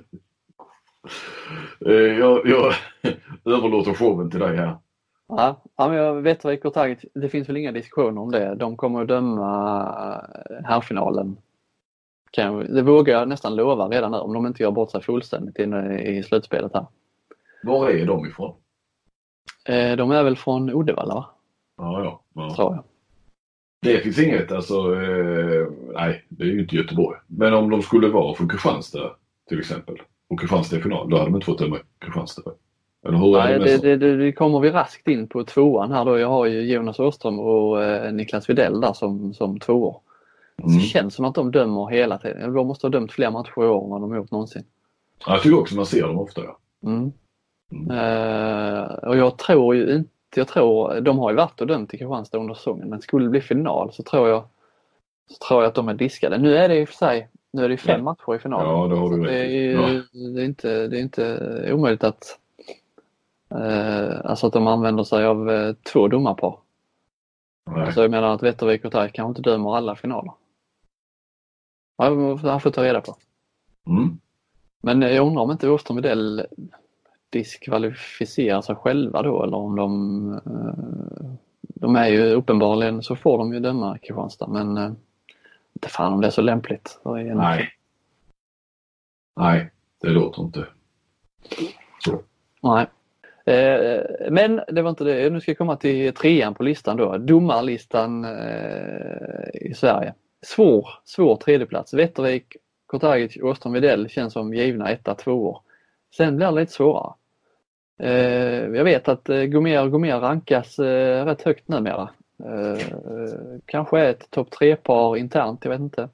Jag, jag överlåter showen till dig här. Ja, men jag vet vilket taget. Det finns väl inga diskussioner om det. De kommer att döma herrfinalen. Det vågar jag nästan lova redan nu, om de inte gör bort sig fullständigt i slutspelet här. Var är de ifrån? De är väl från Uddevalla, va? Ja, ja. ja. Tror jag. Det finns inget, alltså, eh, nej, det är ju inte Göteborg. Men om de skulle vara från Kristianstad till exempel, och Kristianstad i final, då hade de inte fått döma Kristianstad. Eller hur? Nej, det, det, det, det kommer vi raskt in på tvåan här då. Jag har ju Jonas Åström och eh, Niklas Widell där som, som tvåor. Mm. Det känns som att de dömer hela tiden. De måste ha dömt fler matcher i år än vad de har gjort någonsin. Ja, jag tycker också man ser dem ofta, ja. Mm. Mm. Uh, och jag tror ju inte, jag tror, de har ju varit och dömt i Kristianstad under säsongen, men skulle det bli final så tror jag så tror jag att de är diskade. Nu är det i för sig, nu är det fem ja. matcher i finalen. Ja, det har du rätt. Det är, ja. det är inte, det är inte omöjligt att uh, alltså att de använder sig av uh, två domarpar. Alltså jag menar att Vättervik och Taj kanske inte dömer alla finaler. Ja, han får ta reda på. Mm. Men jag undrar om inte Åström Widell diskvalificerar sig själva då, eller om de de är ju uppenbarligen, så får de ju döma Kristianstad, men inte fan om det är så lämpligt. Nej. Nej, det låter inte. Så. Nej. Men det var inte det. Nu ska jag komma till trean på listan då. Domarlistan i Sverige. Svår, svår tredjeplats. Vättervik, Kurtagic, Åström Widell känns som givna etta, två år. Sen blir det lite svårare. Jag vet att Gomer och Gomer rankas rätt högt numera. Kanske är ett topp tre-par internt, jag vet inte.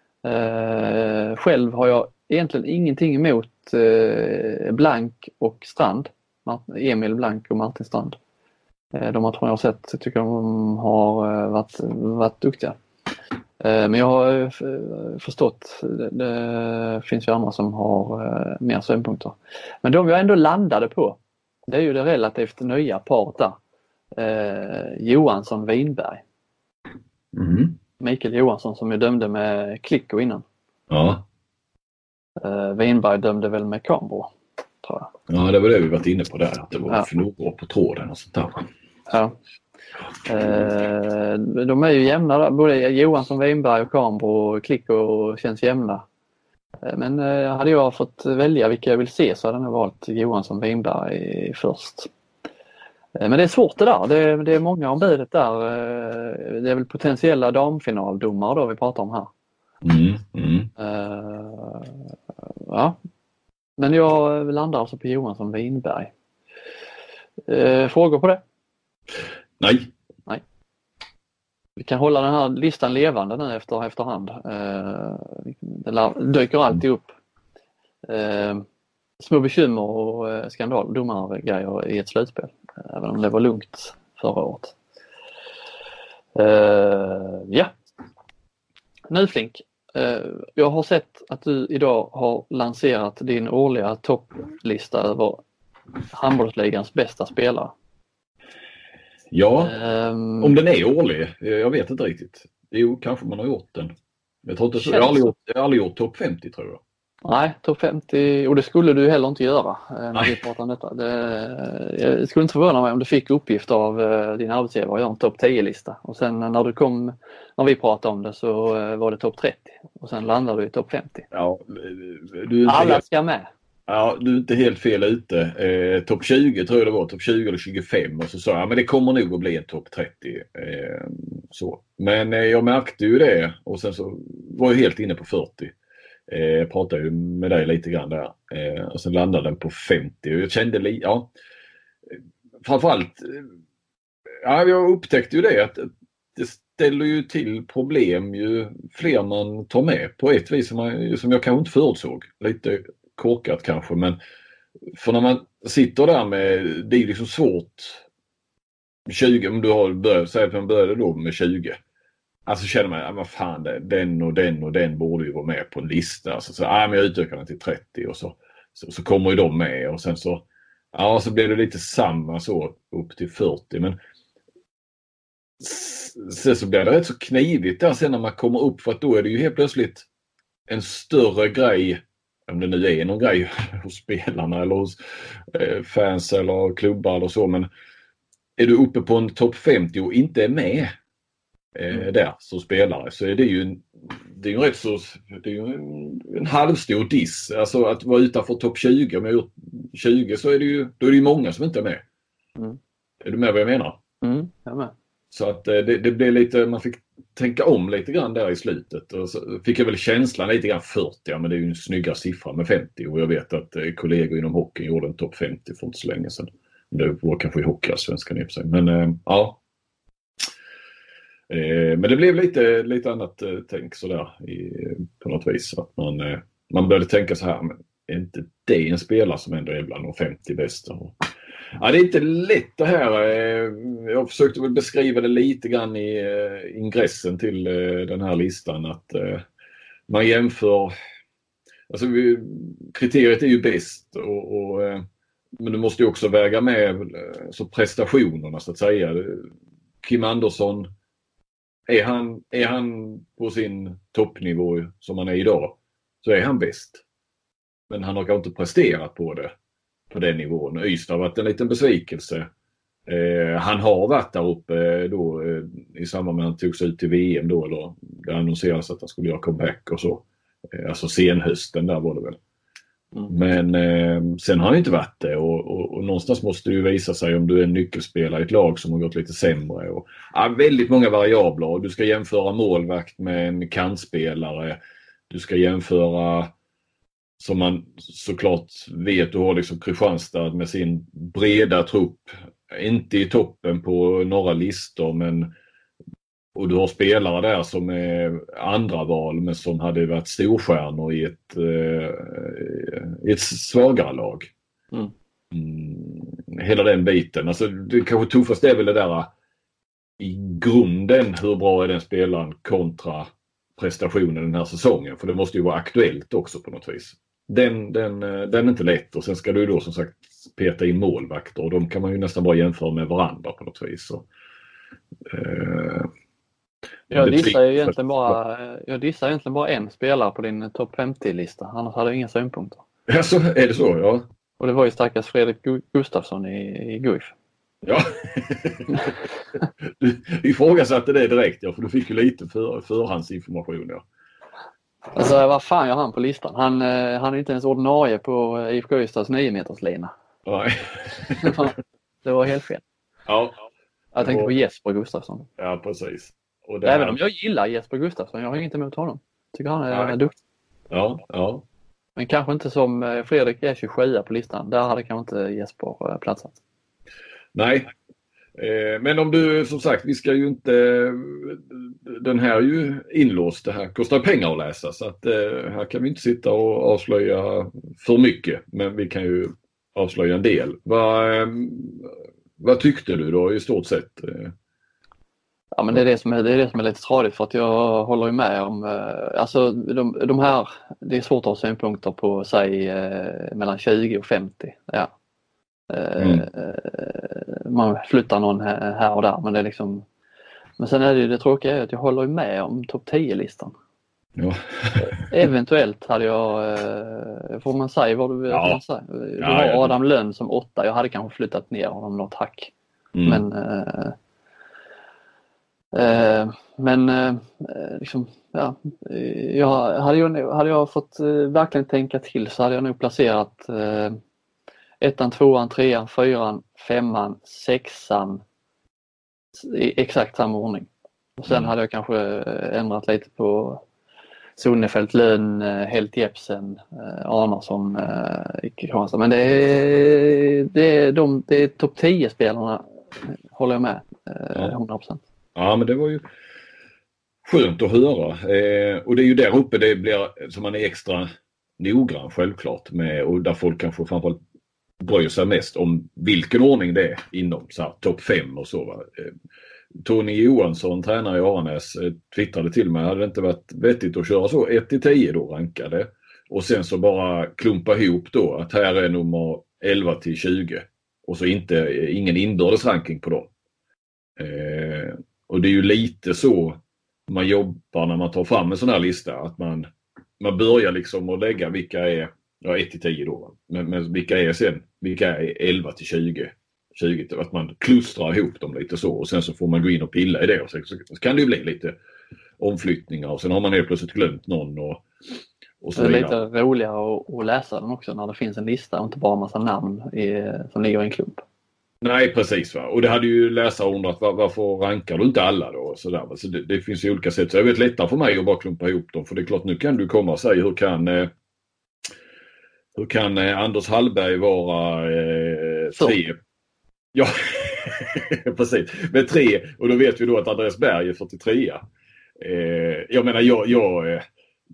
Själv har jag egentligen ingenting emot Blank och Strand. Emil Blank och Martin Strand. De har jag sett, jag tycker de har varit, varit duktiga. Men jag har förstått, det, det finns ju andra som har mer synpunkter. Men de jag ändå landade på, det är ju det relativt nya paret där. Eh, Johansson Winberg. Mm. Mikael Johansson som ju dömde med Klicko innan. Ja. Eh, Winberg dömde väl med Cambro, tror jag. Ja, det var det vi varit inne på där. Att det var ja. för några på tråden och sånt där. Ja. Eh, de är ju jämna där. Både Johansson, Winberg och Cambro och Klicko känns jämna. Eh, men eh, hade jag fått välja vilka jag vill se så hade jag valt Johansson, Winberg först. Men det är svårt det där. Det är, det är många om budet där. Det är väl potentiella damfinaldomar då vi pratar om här. Mm, mm. Uh, ja. Men jag landar alltså på Johansson Winberg. Uh, frågor på det? Nej. Nej. Vi kan hålla den här listan levande nu efter, efterhand. Uh, det dyker alltid upp. Uh, små bekymmer och skandal, domargrejer i ett slutspel. Även om det var lugnt förra året. Uh, ja. Nyflink. Uh, jag har sett att du idag har lanserat din årliga topplista över handbollsligans bästa spelare. Ja, um, om den är årlig. Jag vet inte riktigt. Jo, kanske man har gjort den. Jag, tror inte, jag har aldrig gjort, jag har aldrig gjort topp femtio, tror jag. Nej, topp femtio, och det skulle du heller inte göra när Nej. vi pratar om detta. Det, jag skulle inte förvåna mig om du fick uppgift av uh, din arbetsgivare att göra en topp tio-lista. Och sen när du kom, när vi pratade om det så uh, var det topp trettio. Och sen landade du i topp femtio. Ja, du är Alla helt, ska med. Ja, du är inte helt fel ute. Eh, topp tjugo tror jag det var, topp tjugo eller tjugofem. Och så sa jag, men det kommer nog att bli en topp trettio. Eh, så. Men eh, jag märkte ju det och sen så var jag helt inne på fyrtio. Jag eh, pratade ju med dig lite grann där. Eh, och sen landade den på femtio. Och jag kände lite, ja. Framförallt, ja, jag upptäckte ju det att det ställer ju till problem ju fler man tar med på ett vis som, man, som jag kanske inte förutsåg. Lite korkat kanske, men för när man sitter där med, det är liksom svårt. tjugo, om du har börjat, säg att man började då med tjugo. Alltså känner man, ja, vad fan, den och den och den borde ju vara med på en lista. Alltså, så ja, men jag utökar den till trettio och så, så, så kommer ju de med och sen så, ja, så blir det lite samma så upp till fyrtio. Men sen så blir det rätt så knivigt där sen när man kommer upp, för att då är det ju helt plötsligt en större grej, om det nu är någon grej hos spelarna eller hos eh, fans eller klubbar eller så, men är du uppe på en topp femtio och inte är med eh, mm. där som spelare, så är det ju en, det är ju rätt så, det är ju en, en halvstor diss. Alltså att vara utanför topp tjugo, om jag har gjort tjugo så är det ju, då är det ju många som inte är med. Mm. Är du med vad jag menar? Mm, jag är med. Så att det, det blev lite, man fick tänka om lite grann där i slutet. Och så fick jag väl känslan lite grann fyrtio, ja, men det är ju en snygga siffra med femtio. Och jag vet att kollegor inom hockey gjorde en topp femtio för inte så länge sedan. Det var kanske i hockeyallsvenskan i och för sig. Men äh, ja. Eh, men det blev lite, lite annat eh, tänk sådär i, på något vis. Att man, eh, man började tänka så här, men är inte det en spelare som ändå är bland de femtio bästa? Och, ja, det är inte lätt det här. Jag försökte väl beskriva det lite grann i ingressen till den här listan. Att man jämför... Alltså, kriteriet är ju bäst. Och, och, men du måste ju också väga med så prestationerna, så att säga. Kim Andersson, är han, är han på sin toppnivå som han är idag, så är han bäst. Men han har kanske inte presterat på det. På den nivån. Ystad har varit en liten besvikelse. Eh, han har varit där uppe då, eh, i samband med att han tog sig ut till V M då, eller det annonserades att han skulle göra comeback och så. Eh, alltså senhösten där var det väl. Mm. Men eh, sen har han inte varit det, och, och, och någonstans måste det ju visa sig om du är en nyckelspelare i ett lag som har gått lite sämre. Och, ja, väldigt många variabler. Du ska jämföra målvakt med en kantspelare. Du ska jämföra, som man såklart vet, du har liksom Kristianstad med sin breda trupp, inte i toppen på några listor, men och du har spelare där som är andra val men som hade varit storstjärnor i ett, eh, i ett svagare lag. Mm. Mm, hela den biten. Alltså, det kanske tuffaste är väl det där i grunden, hur bra är den spelaren kontra prestationen den här säsongen, för det måste ju vara aktuellt också på något vis. Den, den, den är inte lätt, och sen ska du då som sagt peta in målvakter, och de kan man ju nästan bara jämföra med varandra på något vis. Så, eh, jag dissar ju egentligen bara, jag dissar egentligen bara en spelare på din topp femtio-lista, annars hade jag inga synpunkter. Ja, så är det så, ja. Och det var ju stackars Fredrik Gustafsson i, i Guif. Ja, du ifrågasatte det direkt, ja, för du fick ju lite för, förhandsinformation, ja. Alltså, vad fan gör han på listan? Han, eh, han är inte ens ordinarie på I F K Ystads nio meters lina. Nej. Det var helt fel. Ja. Jag tänkte på Jesper Gustafsson. Ja, precis. Och det Även här... om jag gillar Jesper Gustafsson, jag har inget emot honom. Tycker han är Nej. duktig. Ja, ja. Men kanske inte som Fredrik är tjugosju på listan. Där hade kanske inte Jesper platsat. Nej. Men om du, som sagt, vi ska ju inte, den här är ju inlåst, det här kostar pengar att läsa, så att här kan vi inte sitta och avslöja för mycket, men vi kan ju avslöja en del. Vad, vad tyckte du då i stort sett? Ja, men det är det som är, det är, det som är lite tradigt, för att jag håller ju med om, alltså de, de här, det är svårt att ha synpunkter på, säg mellan tjugo och femtio, ja. Mm. Man flyttar någon här och där, men det är liksom, men sen är det ju det tråkiga är att jag håller med om topp tio-listan. Ja. Eventuellt hade jag, får man säga vad du, ja. man säga. Du har ja, Adam ja. Lönn som åtta, jag hade kanske flyttat ner honom något hack. Mm. Men äh, äh, men äh, liksom, ja, jag, hade, jag, hade jag fått äh, verkligen tänka till, så hade jag nog placerat äh, ettan, tvåan, trean, fyran, femman, sexan i exakt samma ordning. Och sen mm. hade jag kanske ändrat lite på Sonnefelt, Lönn, Helt Jepsen, Arnarsson, icke Kristianstad. Men det är, det är, de, det är topp tio-spelarna, håller jag med, hundra procent. Ja, men det var ju skönt att höra. Eh, och det är ju där uppe det blir, som man är extra noggrann självklart med, och där folk kanske framförallt bryr sig mest om vilken ordning det är inom så här topp fem och så. Va? Tony Johansson, tränare i Aranäs, twittrade till mig, hade det inte varit vettigt att köra så ett till tio då rankade, och sen så bara klumpa ihop då att här är nummer elva till tjugo och så inte ingen inbördes ranking på dem. Eh, Och det är ju lite så man jobbar när man tar fram en sån här lista. Att man, man börjar liksom att lägga vilka är, ja ett till tio då. Men, men vilka är sen, vilka är elva till tjugo. tjugo att man klustrar ihop dem lite så. Och sen så får man gå in och pilla i det. Och så, så kan det ju bli lite omflyttningar. Och sen har man helt plötsligt glömt någon och, och så det är vidare. lite roligare att, att läsa den också när det finns en lista och inte bara en massa namn i, som ligger i en klump. Nej, precis va. Och det hade ju läsare undrat var, varför rankar du inte alla då? Så där. Så det, det finns ju olika sätt. Så jag vet lättare för mig att bara klumpa ihop dem. För det är klart, nu kan du komma och säga hur kan, eh, hur kan eh, Anders Hallberg vara eh, tre? Ja, precis. Med tre. Och då vet vi då att Andreas Berg är fyrtiotre. Eh, jag menar, jag... jag eh,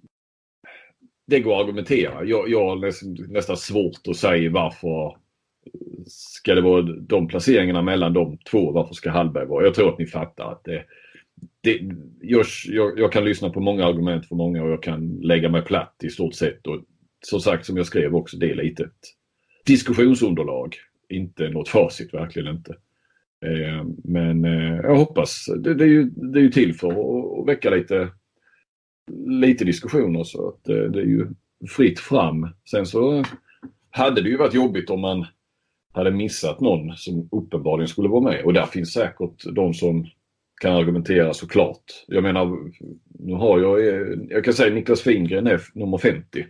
det går att argumentera. Jag, jag har nästan, nästan svårt att säga varför ska det vara de placeringarna mellan de två. Varför ska Hallberg vara? Jag tror att ni fattar att det, det, jag, jag, jag kan lyssna på många argument för många och jag kan lägga mig platt i stort sett. Och som sagt, som jag skrev också, det är lite ett diskussionsunderlag. Inte något facit, verkligen inte. Eh, men eh, jag hoppas, det, det, är ju, det är ju till för att, att väcka lite lite diskussioner, så att eh, det är ju fritt fram. Sen så hade det ju varit jobbigt om man hade missat någon som uppenbarligen skulle vara med. Och där finns säkert de som kan argumentera såklart. Jag menar, nu har jag, jag kan säga Niklas Fingren är nummer femtio.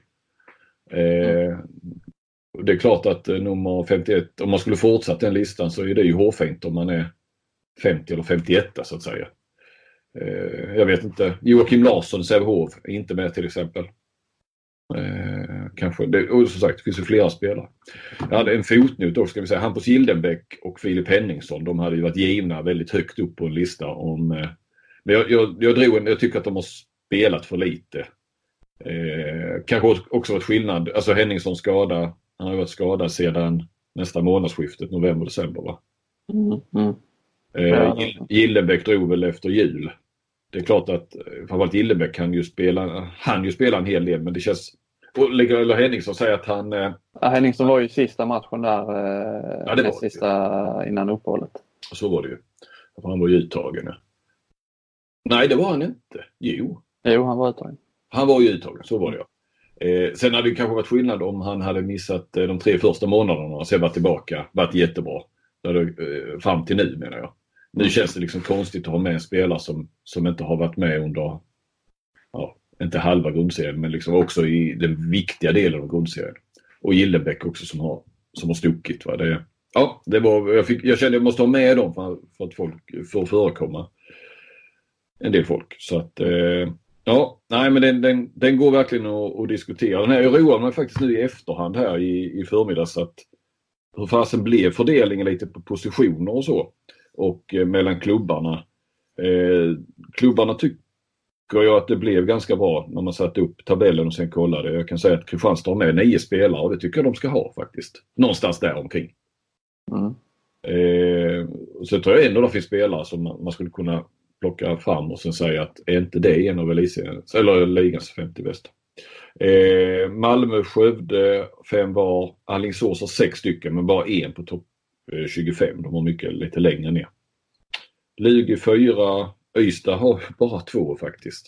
Eh, det är klart att nummer femtioett, om man skulle fortsatt den listan så är det ju hårfint om man är femtio eller femtioett så att säga. Eh, jag vet inte. Joakim Larsson, Sävehof, är inte med till exempel. Eh, kanske. Det, och som sagt, det finns ju flera spelare. Jag hade en fotnot också, ska vi säga. Hampus Gildenbäck och Filip Henningsson, de hade ju varit givna väldigt högt upp på en lista om... Eh, men jag, jag, jag drog en, jag tycker att de har spelat för lite. Eh, kanske också varit skillnad. Alltså Henningsson skada, han har varit skadad sedan nästa månadsskiftet, november-december va? Mm, mm. Eh, Gildenbäck drog väl efter jul. Det är klart att framförallt Gildenbäck kan ju spela, han ju spela en hel del, men det känns, eller Henningsson säger att han... Eh, ja, Henningsson var ju sista matchen där, eh, ja, det var sista det. Innan uppehållet. Och så var det ju. För han var ju uttagen. Nej, det var han inte. Jo. Jo, han var uttagen. Han var ju uttagen, så var det ja. Eh, sen hade det kanske varit skillnad om han hade missat eh, de tre första månaderna och sen varit tillbaka, varit jättebra. Det, eh, fram till nu menar jag. Nu känns det liksom konstigt att ha med en spelare som, som inte har varit med under, ja, inte halva grundserien, men liksom också i den viktiga delen av grundserien. Och Gildenbäck också som har, som har stuckit. Va? Det, ja, det var, jag, fick, jag kände att jag måste ha med dem för, för att folk får förekomma. En del folk. Så att, eh, ja, nej men den, den, den går verkligen att, att diskutera. Den här, jag roar mig faktiskt nu i efterhand här i, i förmiddags att hur fasen blev fördelningen lite på positioner och så. Och eh, mellan klubbarna. Eh, klubbarna tycker jag att det blev ganska bra när man satte upp tabellen och sen kollade. Jag kan säga att Kristianstad har med nio spelare och det tycker jag de ska ha faktiskt. Någonstans där omkring. Mm. Eh, så tror jag ändå det finns spelare som man, man skulle kunna plocka fram och sen säga att är inte det en av Elitserien, eller ligans femtio bästa. Eh, Malmö, Skövde, fem var. Alingsås har sex stycken men bara en på topp tjugofem. De har mycket lite längre ner. Lugi fyra. Ystad har bara två faktiskt.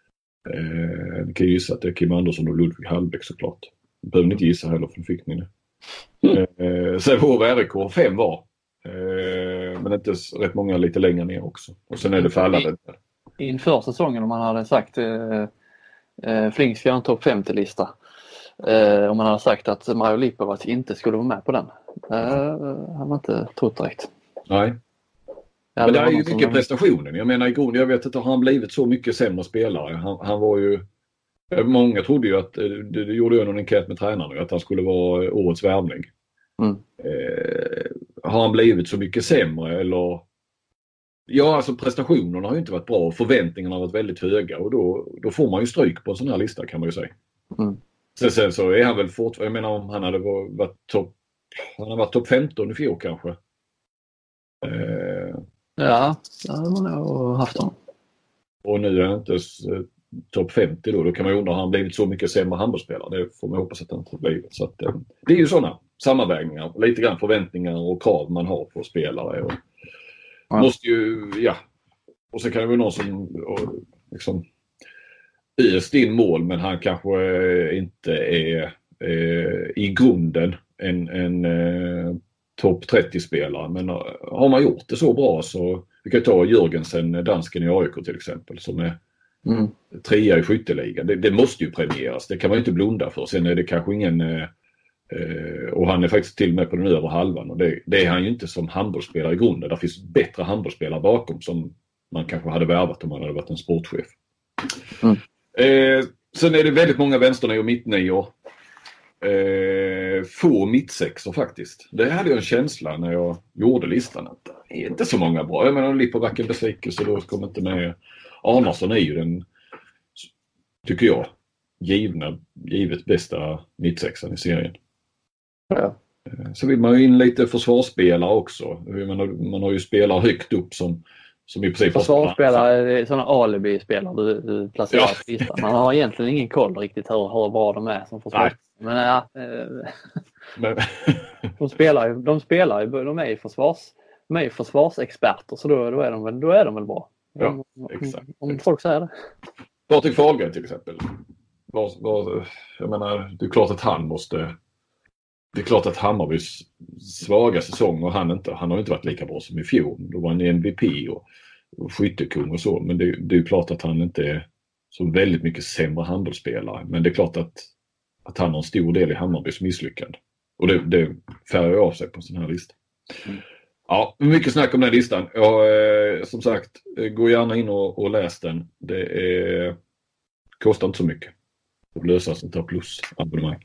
Eh, ni kan ju gissa att det är Kim Andersson och Ludvig Hallbäck såklart. Behöver ni inte gissa heller för fick ni det. Eh, sen har R K fem var. Eh, men inte rätt många lite längre ner också. Och sen är det för alla. Inför säsongen om man hade sagt eh, eh, Flink ska göra en topp femtio-lista. Eh, om man hade sagt att Mario Lipovac inte skulle vara med på den. Eh, han var inte trott direkt. Nej. Ja, men det, det är ju mycket som... prestationen. Jag menar i grund, jag vet inte, har han blivit så mycket sämre spelare? Han, han var ju, många trodde ju att, det, det gjorde ju någon enkät med tränaren, att han skulle vara årets värvning. Mm. Eh, har han blivit så mycket sämre eller? Ja, alltså prestationerna har ju inte varit bra. Förväntningarna har varit väldigt höga och då, då får man ju stryk på en sån här lista kan man ju säga. Mm. Sen, sen så är han väl fortfarande, jag menar om han hade varit topp, han har varit topp femton i fjol kanske. Eh, ja, det har man nog haft honom. Och nu är han inte eh, topp femtio då. Då kan man ju undra, har han blivit så mycket sämre handbollsspelare? Det får man hoppas att han inte blivit. Så att, eh, det är ju sådana sammanvägningar. Lite grann förväntningar och krav man har på spelare. Och ja. Måste ju, ja. Och så kan det vara någon som och, liksom öst in mål, men han kanske inte är eh, i grunden en, en eh, topp trettio-spelare. Men har man gjort det så bra så vi kan ta Jörgensen, dansken i A I K till exempel, som är mm. trea i skytteligan. Det, det måste ju premieras, det kan man ju inte blunda för. Sen är det kanske ingen eh, och han är faktiskt till och med på den övre halvan, och det, det är han ju inte som handbollsspelare i grunden. Det finns bättre handbollsspelare bakom som man kanske hade värvat om man hade varit en sportchef. Mm. Eh, sen är det väldigt många vänsternio och mittnior. Eh, få mittsexor faktiskt. Det hade jag en känsla när jag gjorde listan att det är inte så många bra. Jag menar, Lipovac besvikelse, då kommer inte med. Arnason är ju den, tycker jag, givna, givet bästa mittsexan i serien. Ja. Så vill man ju in lite försvarsspelare också. Man har, man har ju spelare högt upp som, som i princip... Försvarsspelare, sådana alibi-spelare du, du placerar på listan. Man har egentligen ingen koll riktigt hur, hur bra de är som försvars. Men ja, Men... de spelar ju, de spelar ju, de är ju försvars, de är ju försvarsexperter, så då, då, är de väl, då är de väl bra. Ja, om, exakt. Om, om folk säger det. Patrik Fahlgren till exempel. Var, var, jag menar, det är klart att han måste... Det är klart att Hammarbys svaga säsong, och han, inte, han har inte varit lika bra som i fjol. Då var han M V P och, och skyttekung och så. Men det, det är ju klart att han inte är så väldigt mycket sämre handbollsspelare. Men det är klart att, att han har en stor del i Hammarbys misslyckande. Och det, det färgar av sig på en sån här lista. Mm. Ja, mycket snack om den listan. Ja, eh, som sagt, gå gärna in och, och läs den. Det är, kostar inte så mycket. Det lösas inte av plus-abonnemang.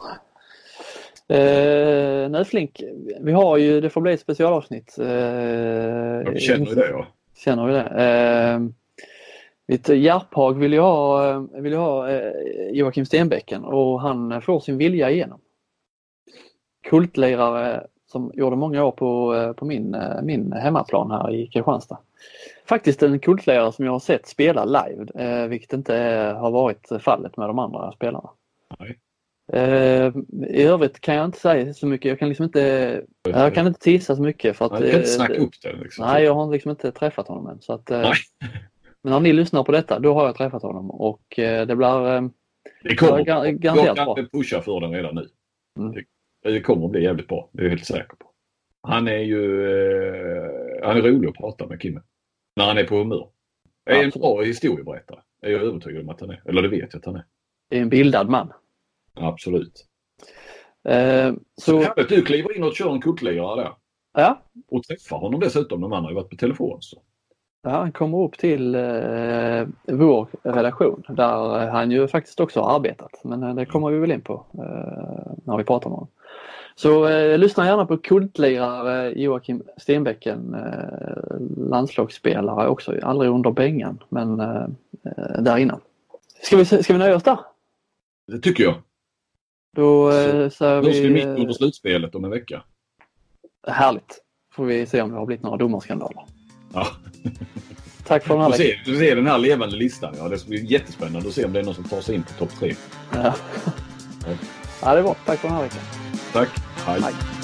Eh, nej, Flink. Vi har ju, det får bli ett specialavsnitt. Eh, ja, vi känner ju det, ja. Känner vi det. Eh, Mitt Järphag vill ju ha, vill ju ha eh, Joakim Stenbäcken, och han får sin vilja igenom. Kultlirare som gjorde många år på, på min, min hemmaplan här i Kristianstad. Faktiskt en kultlirare som jag har sett spela live, eh, vilket inte har varit fallet med de andra spelarna. Nej. Uh, I övrigt kan jag inte säga så mycket. Jag kan liksom inte jag kan inte tisa så mycket för att jag kan inte snacka uh, upp det liksom. Nej, jag har liksom inte träffat honom än, så att uh, men när ni lyssnar på detta, då har jag träffat honom, och uh, det blir uh, det kommer det blir garanterat jag bra. kan pusha för den redan nu. Mm. Det, det kommer att bli jävligt bra. Det är jag helt säker på. Han är ju uh, han är rolig att prata med, Kim. När han är på humör. Är ja, en bra historieberättare. Är jag övertygad om att han är. Eller det vet jag att han är. Det är en bildad man. Absolut. Eh, så så du kliver in och kör en kultlirare där. Ja. Och träffar honom dessutom när man har varit på telefon. Så. Ja, han kommer upp till eh, vår redaktion där han ju faktiskt också har arbetat. Men det kommer vi väl in på eh, när vi pratar om honom. Så eh, lyssna gärna på kultlirare Joakim Stenbäcken, eh, landslagsspelare också. Aldrig under bängen, men eh, där innan. Ska vi, ska vi nöja oss där? Det tycker jag. Då, så, så då ska vi mitt under slutspelet om en vecka. Härligt. Får vi se om det har blivit några domarskandaler. Ja. Tack för den här veckan. Du ser den här levande listan. Ja, det ska bli jättespännande att se om det är någon som tar sig in på topp tre. Ja. Ja. Ja, det var. Tack för den här veckan. Tack. Hej. Hej.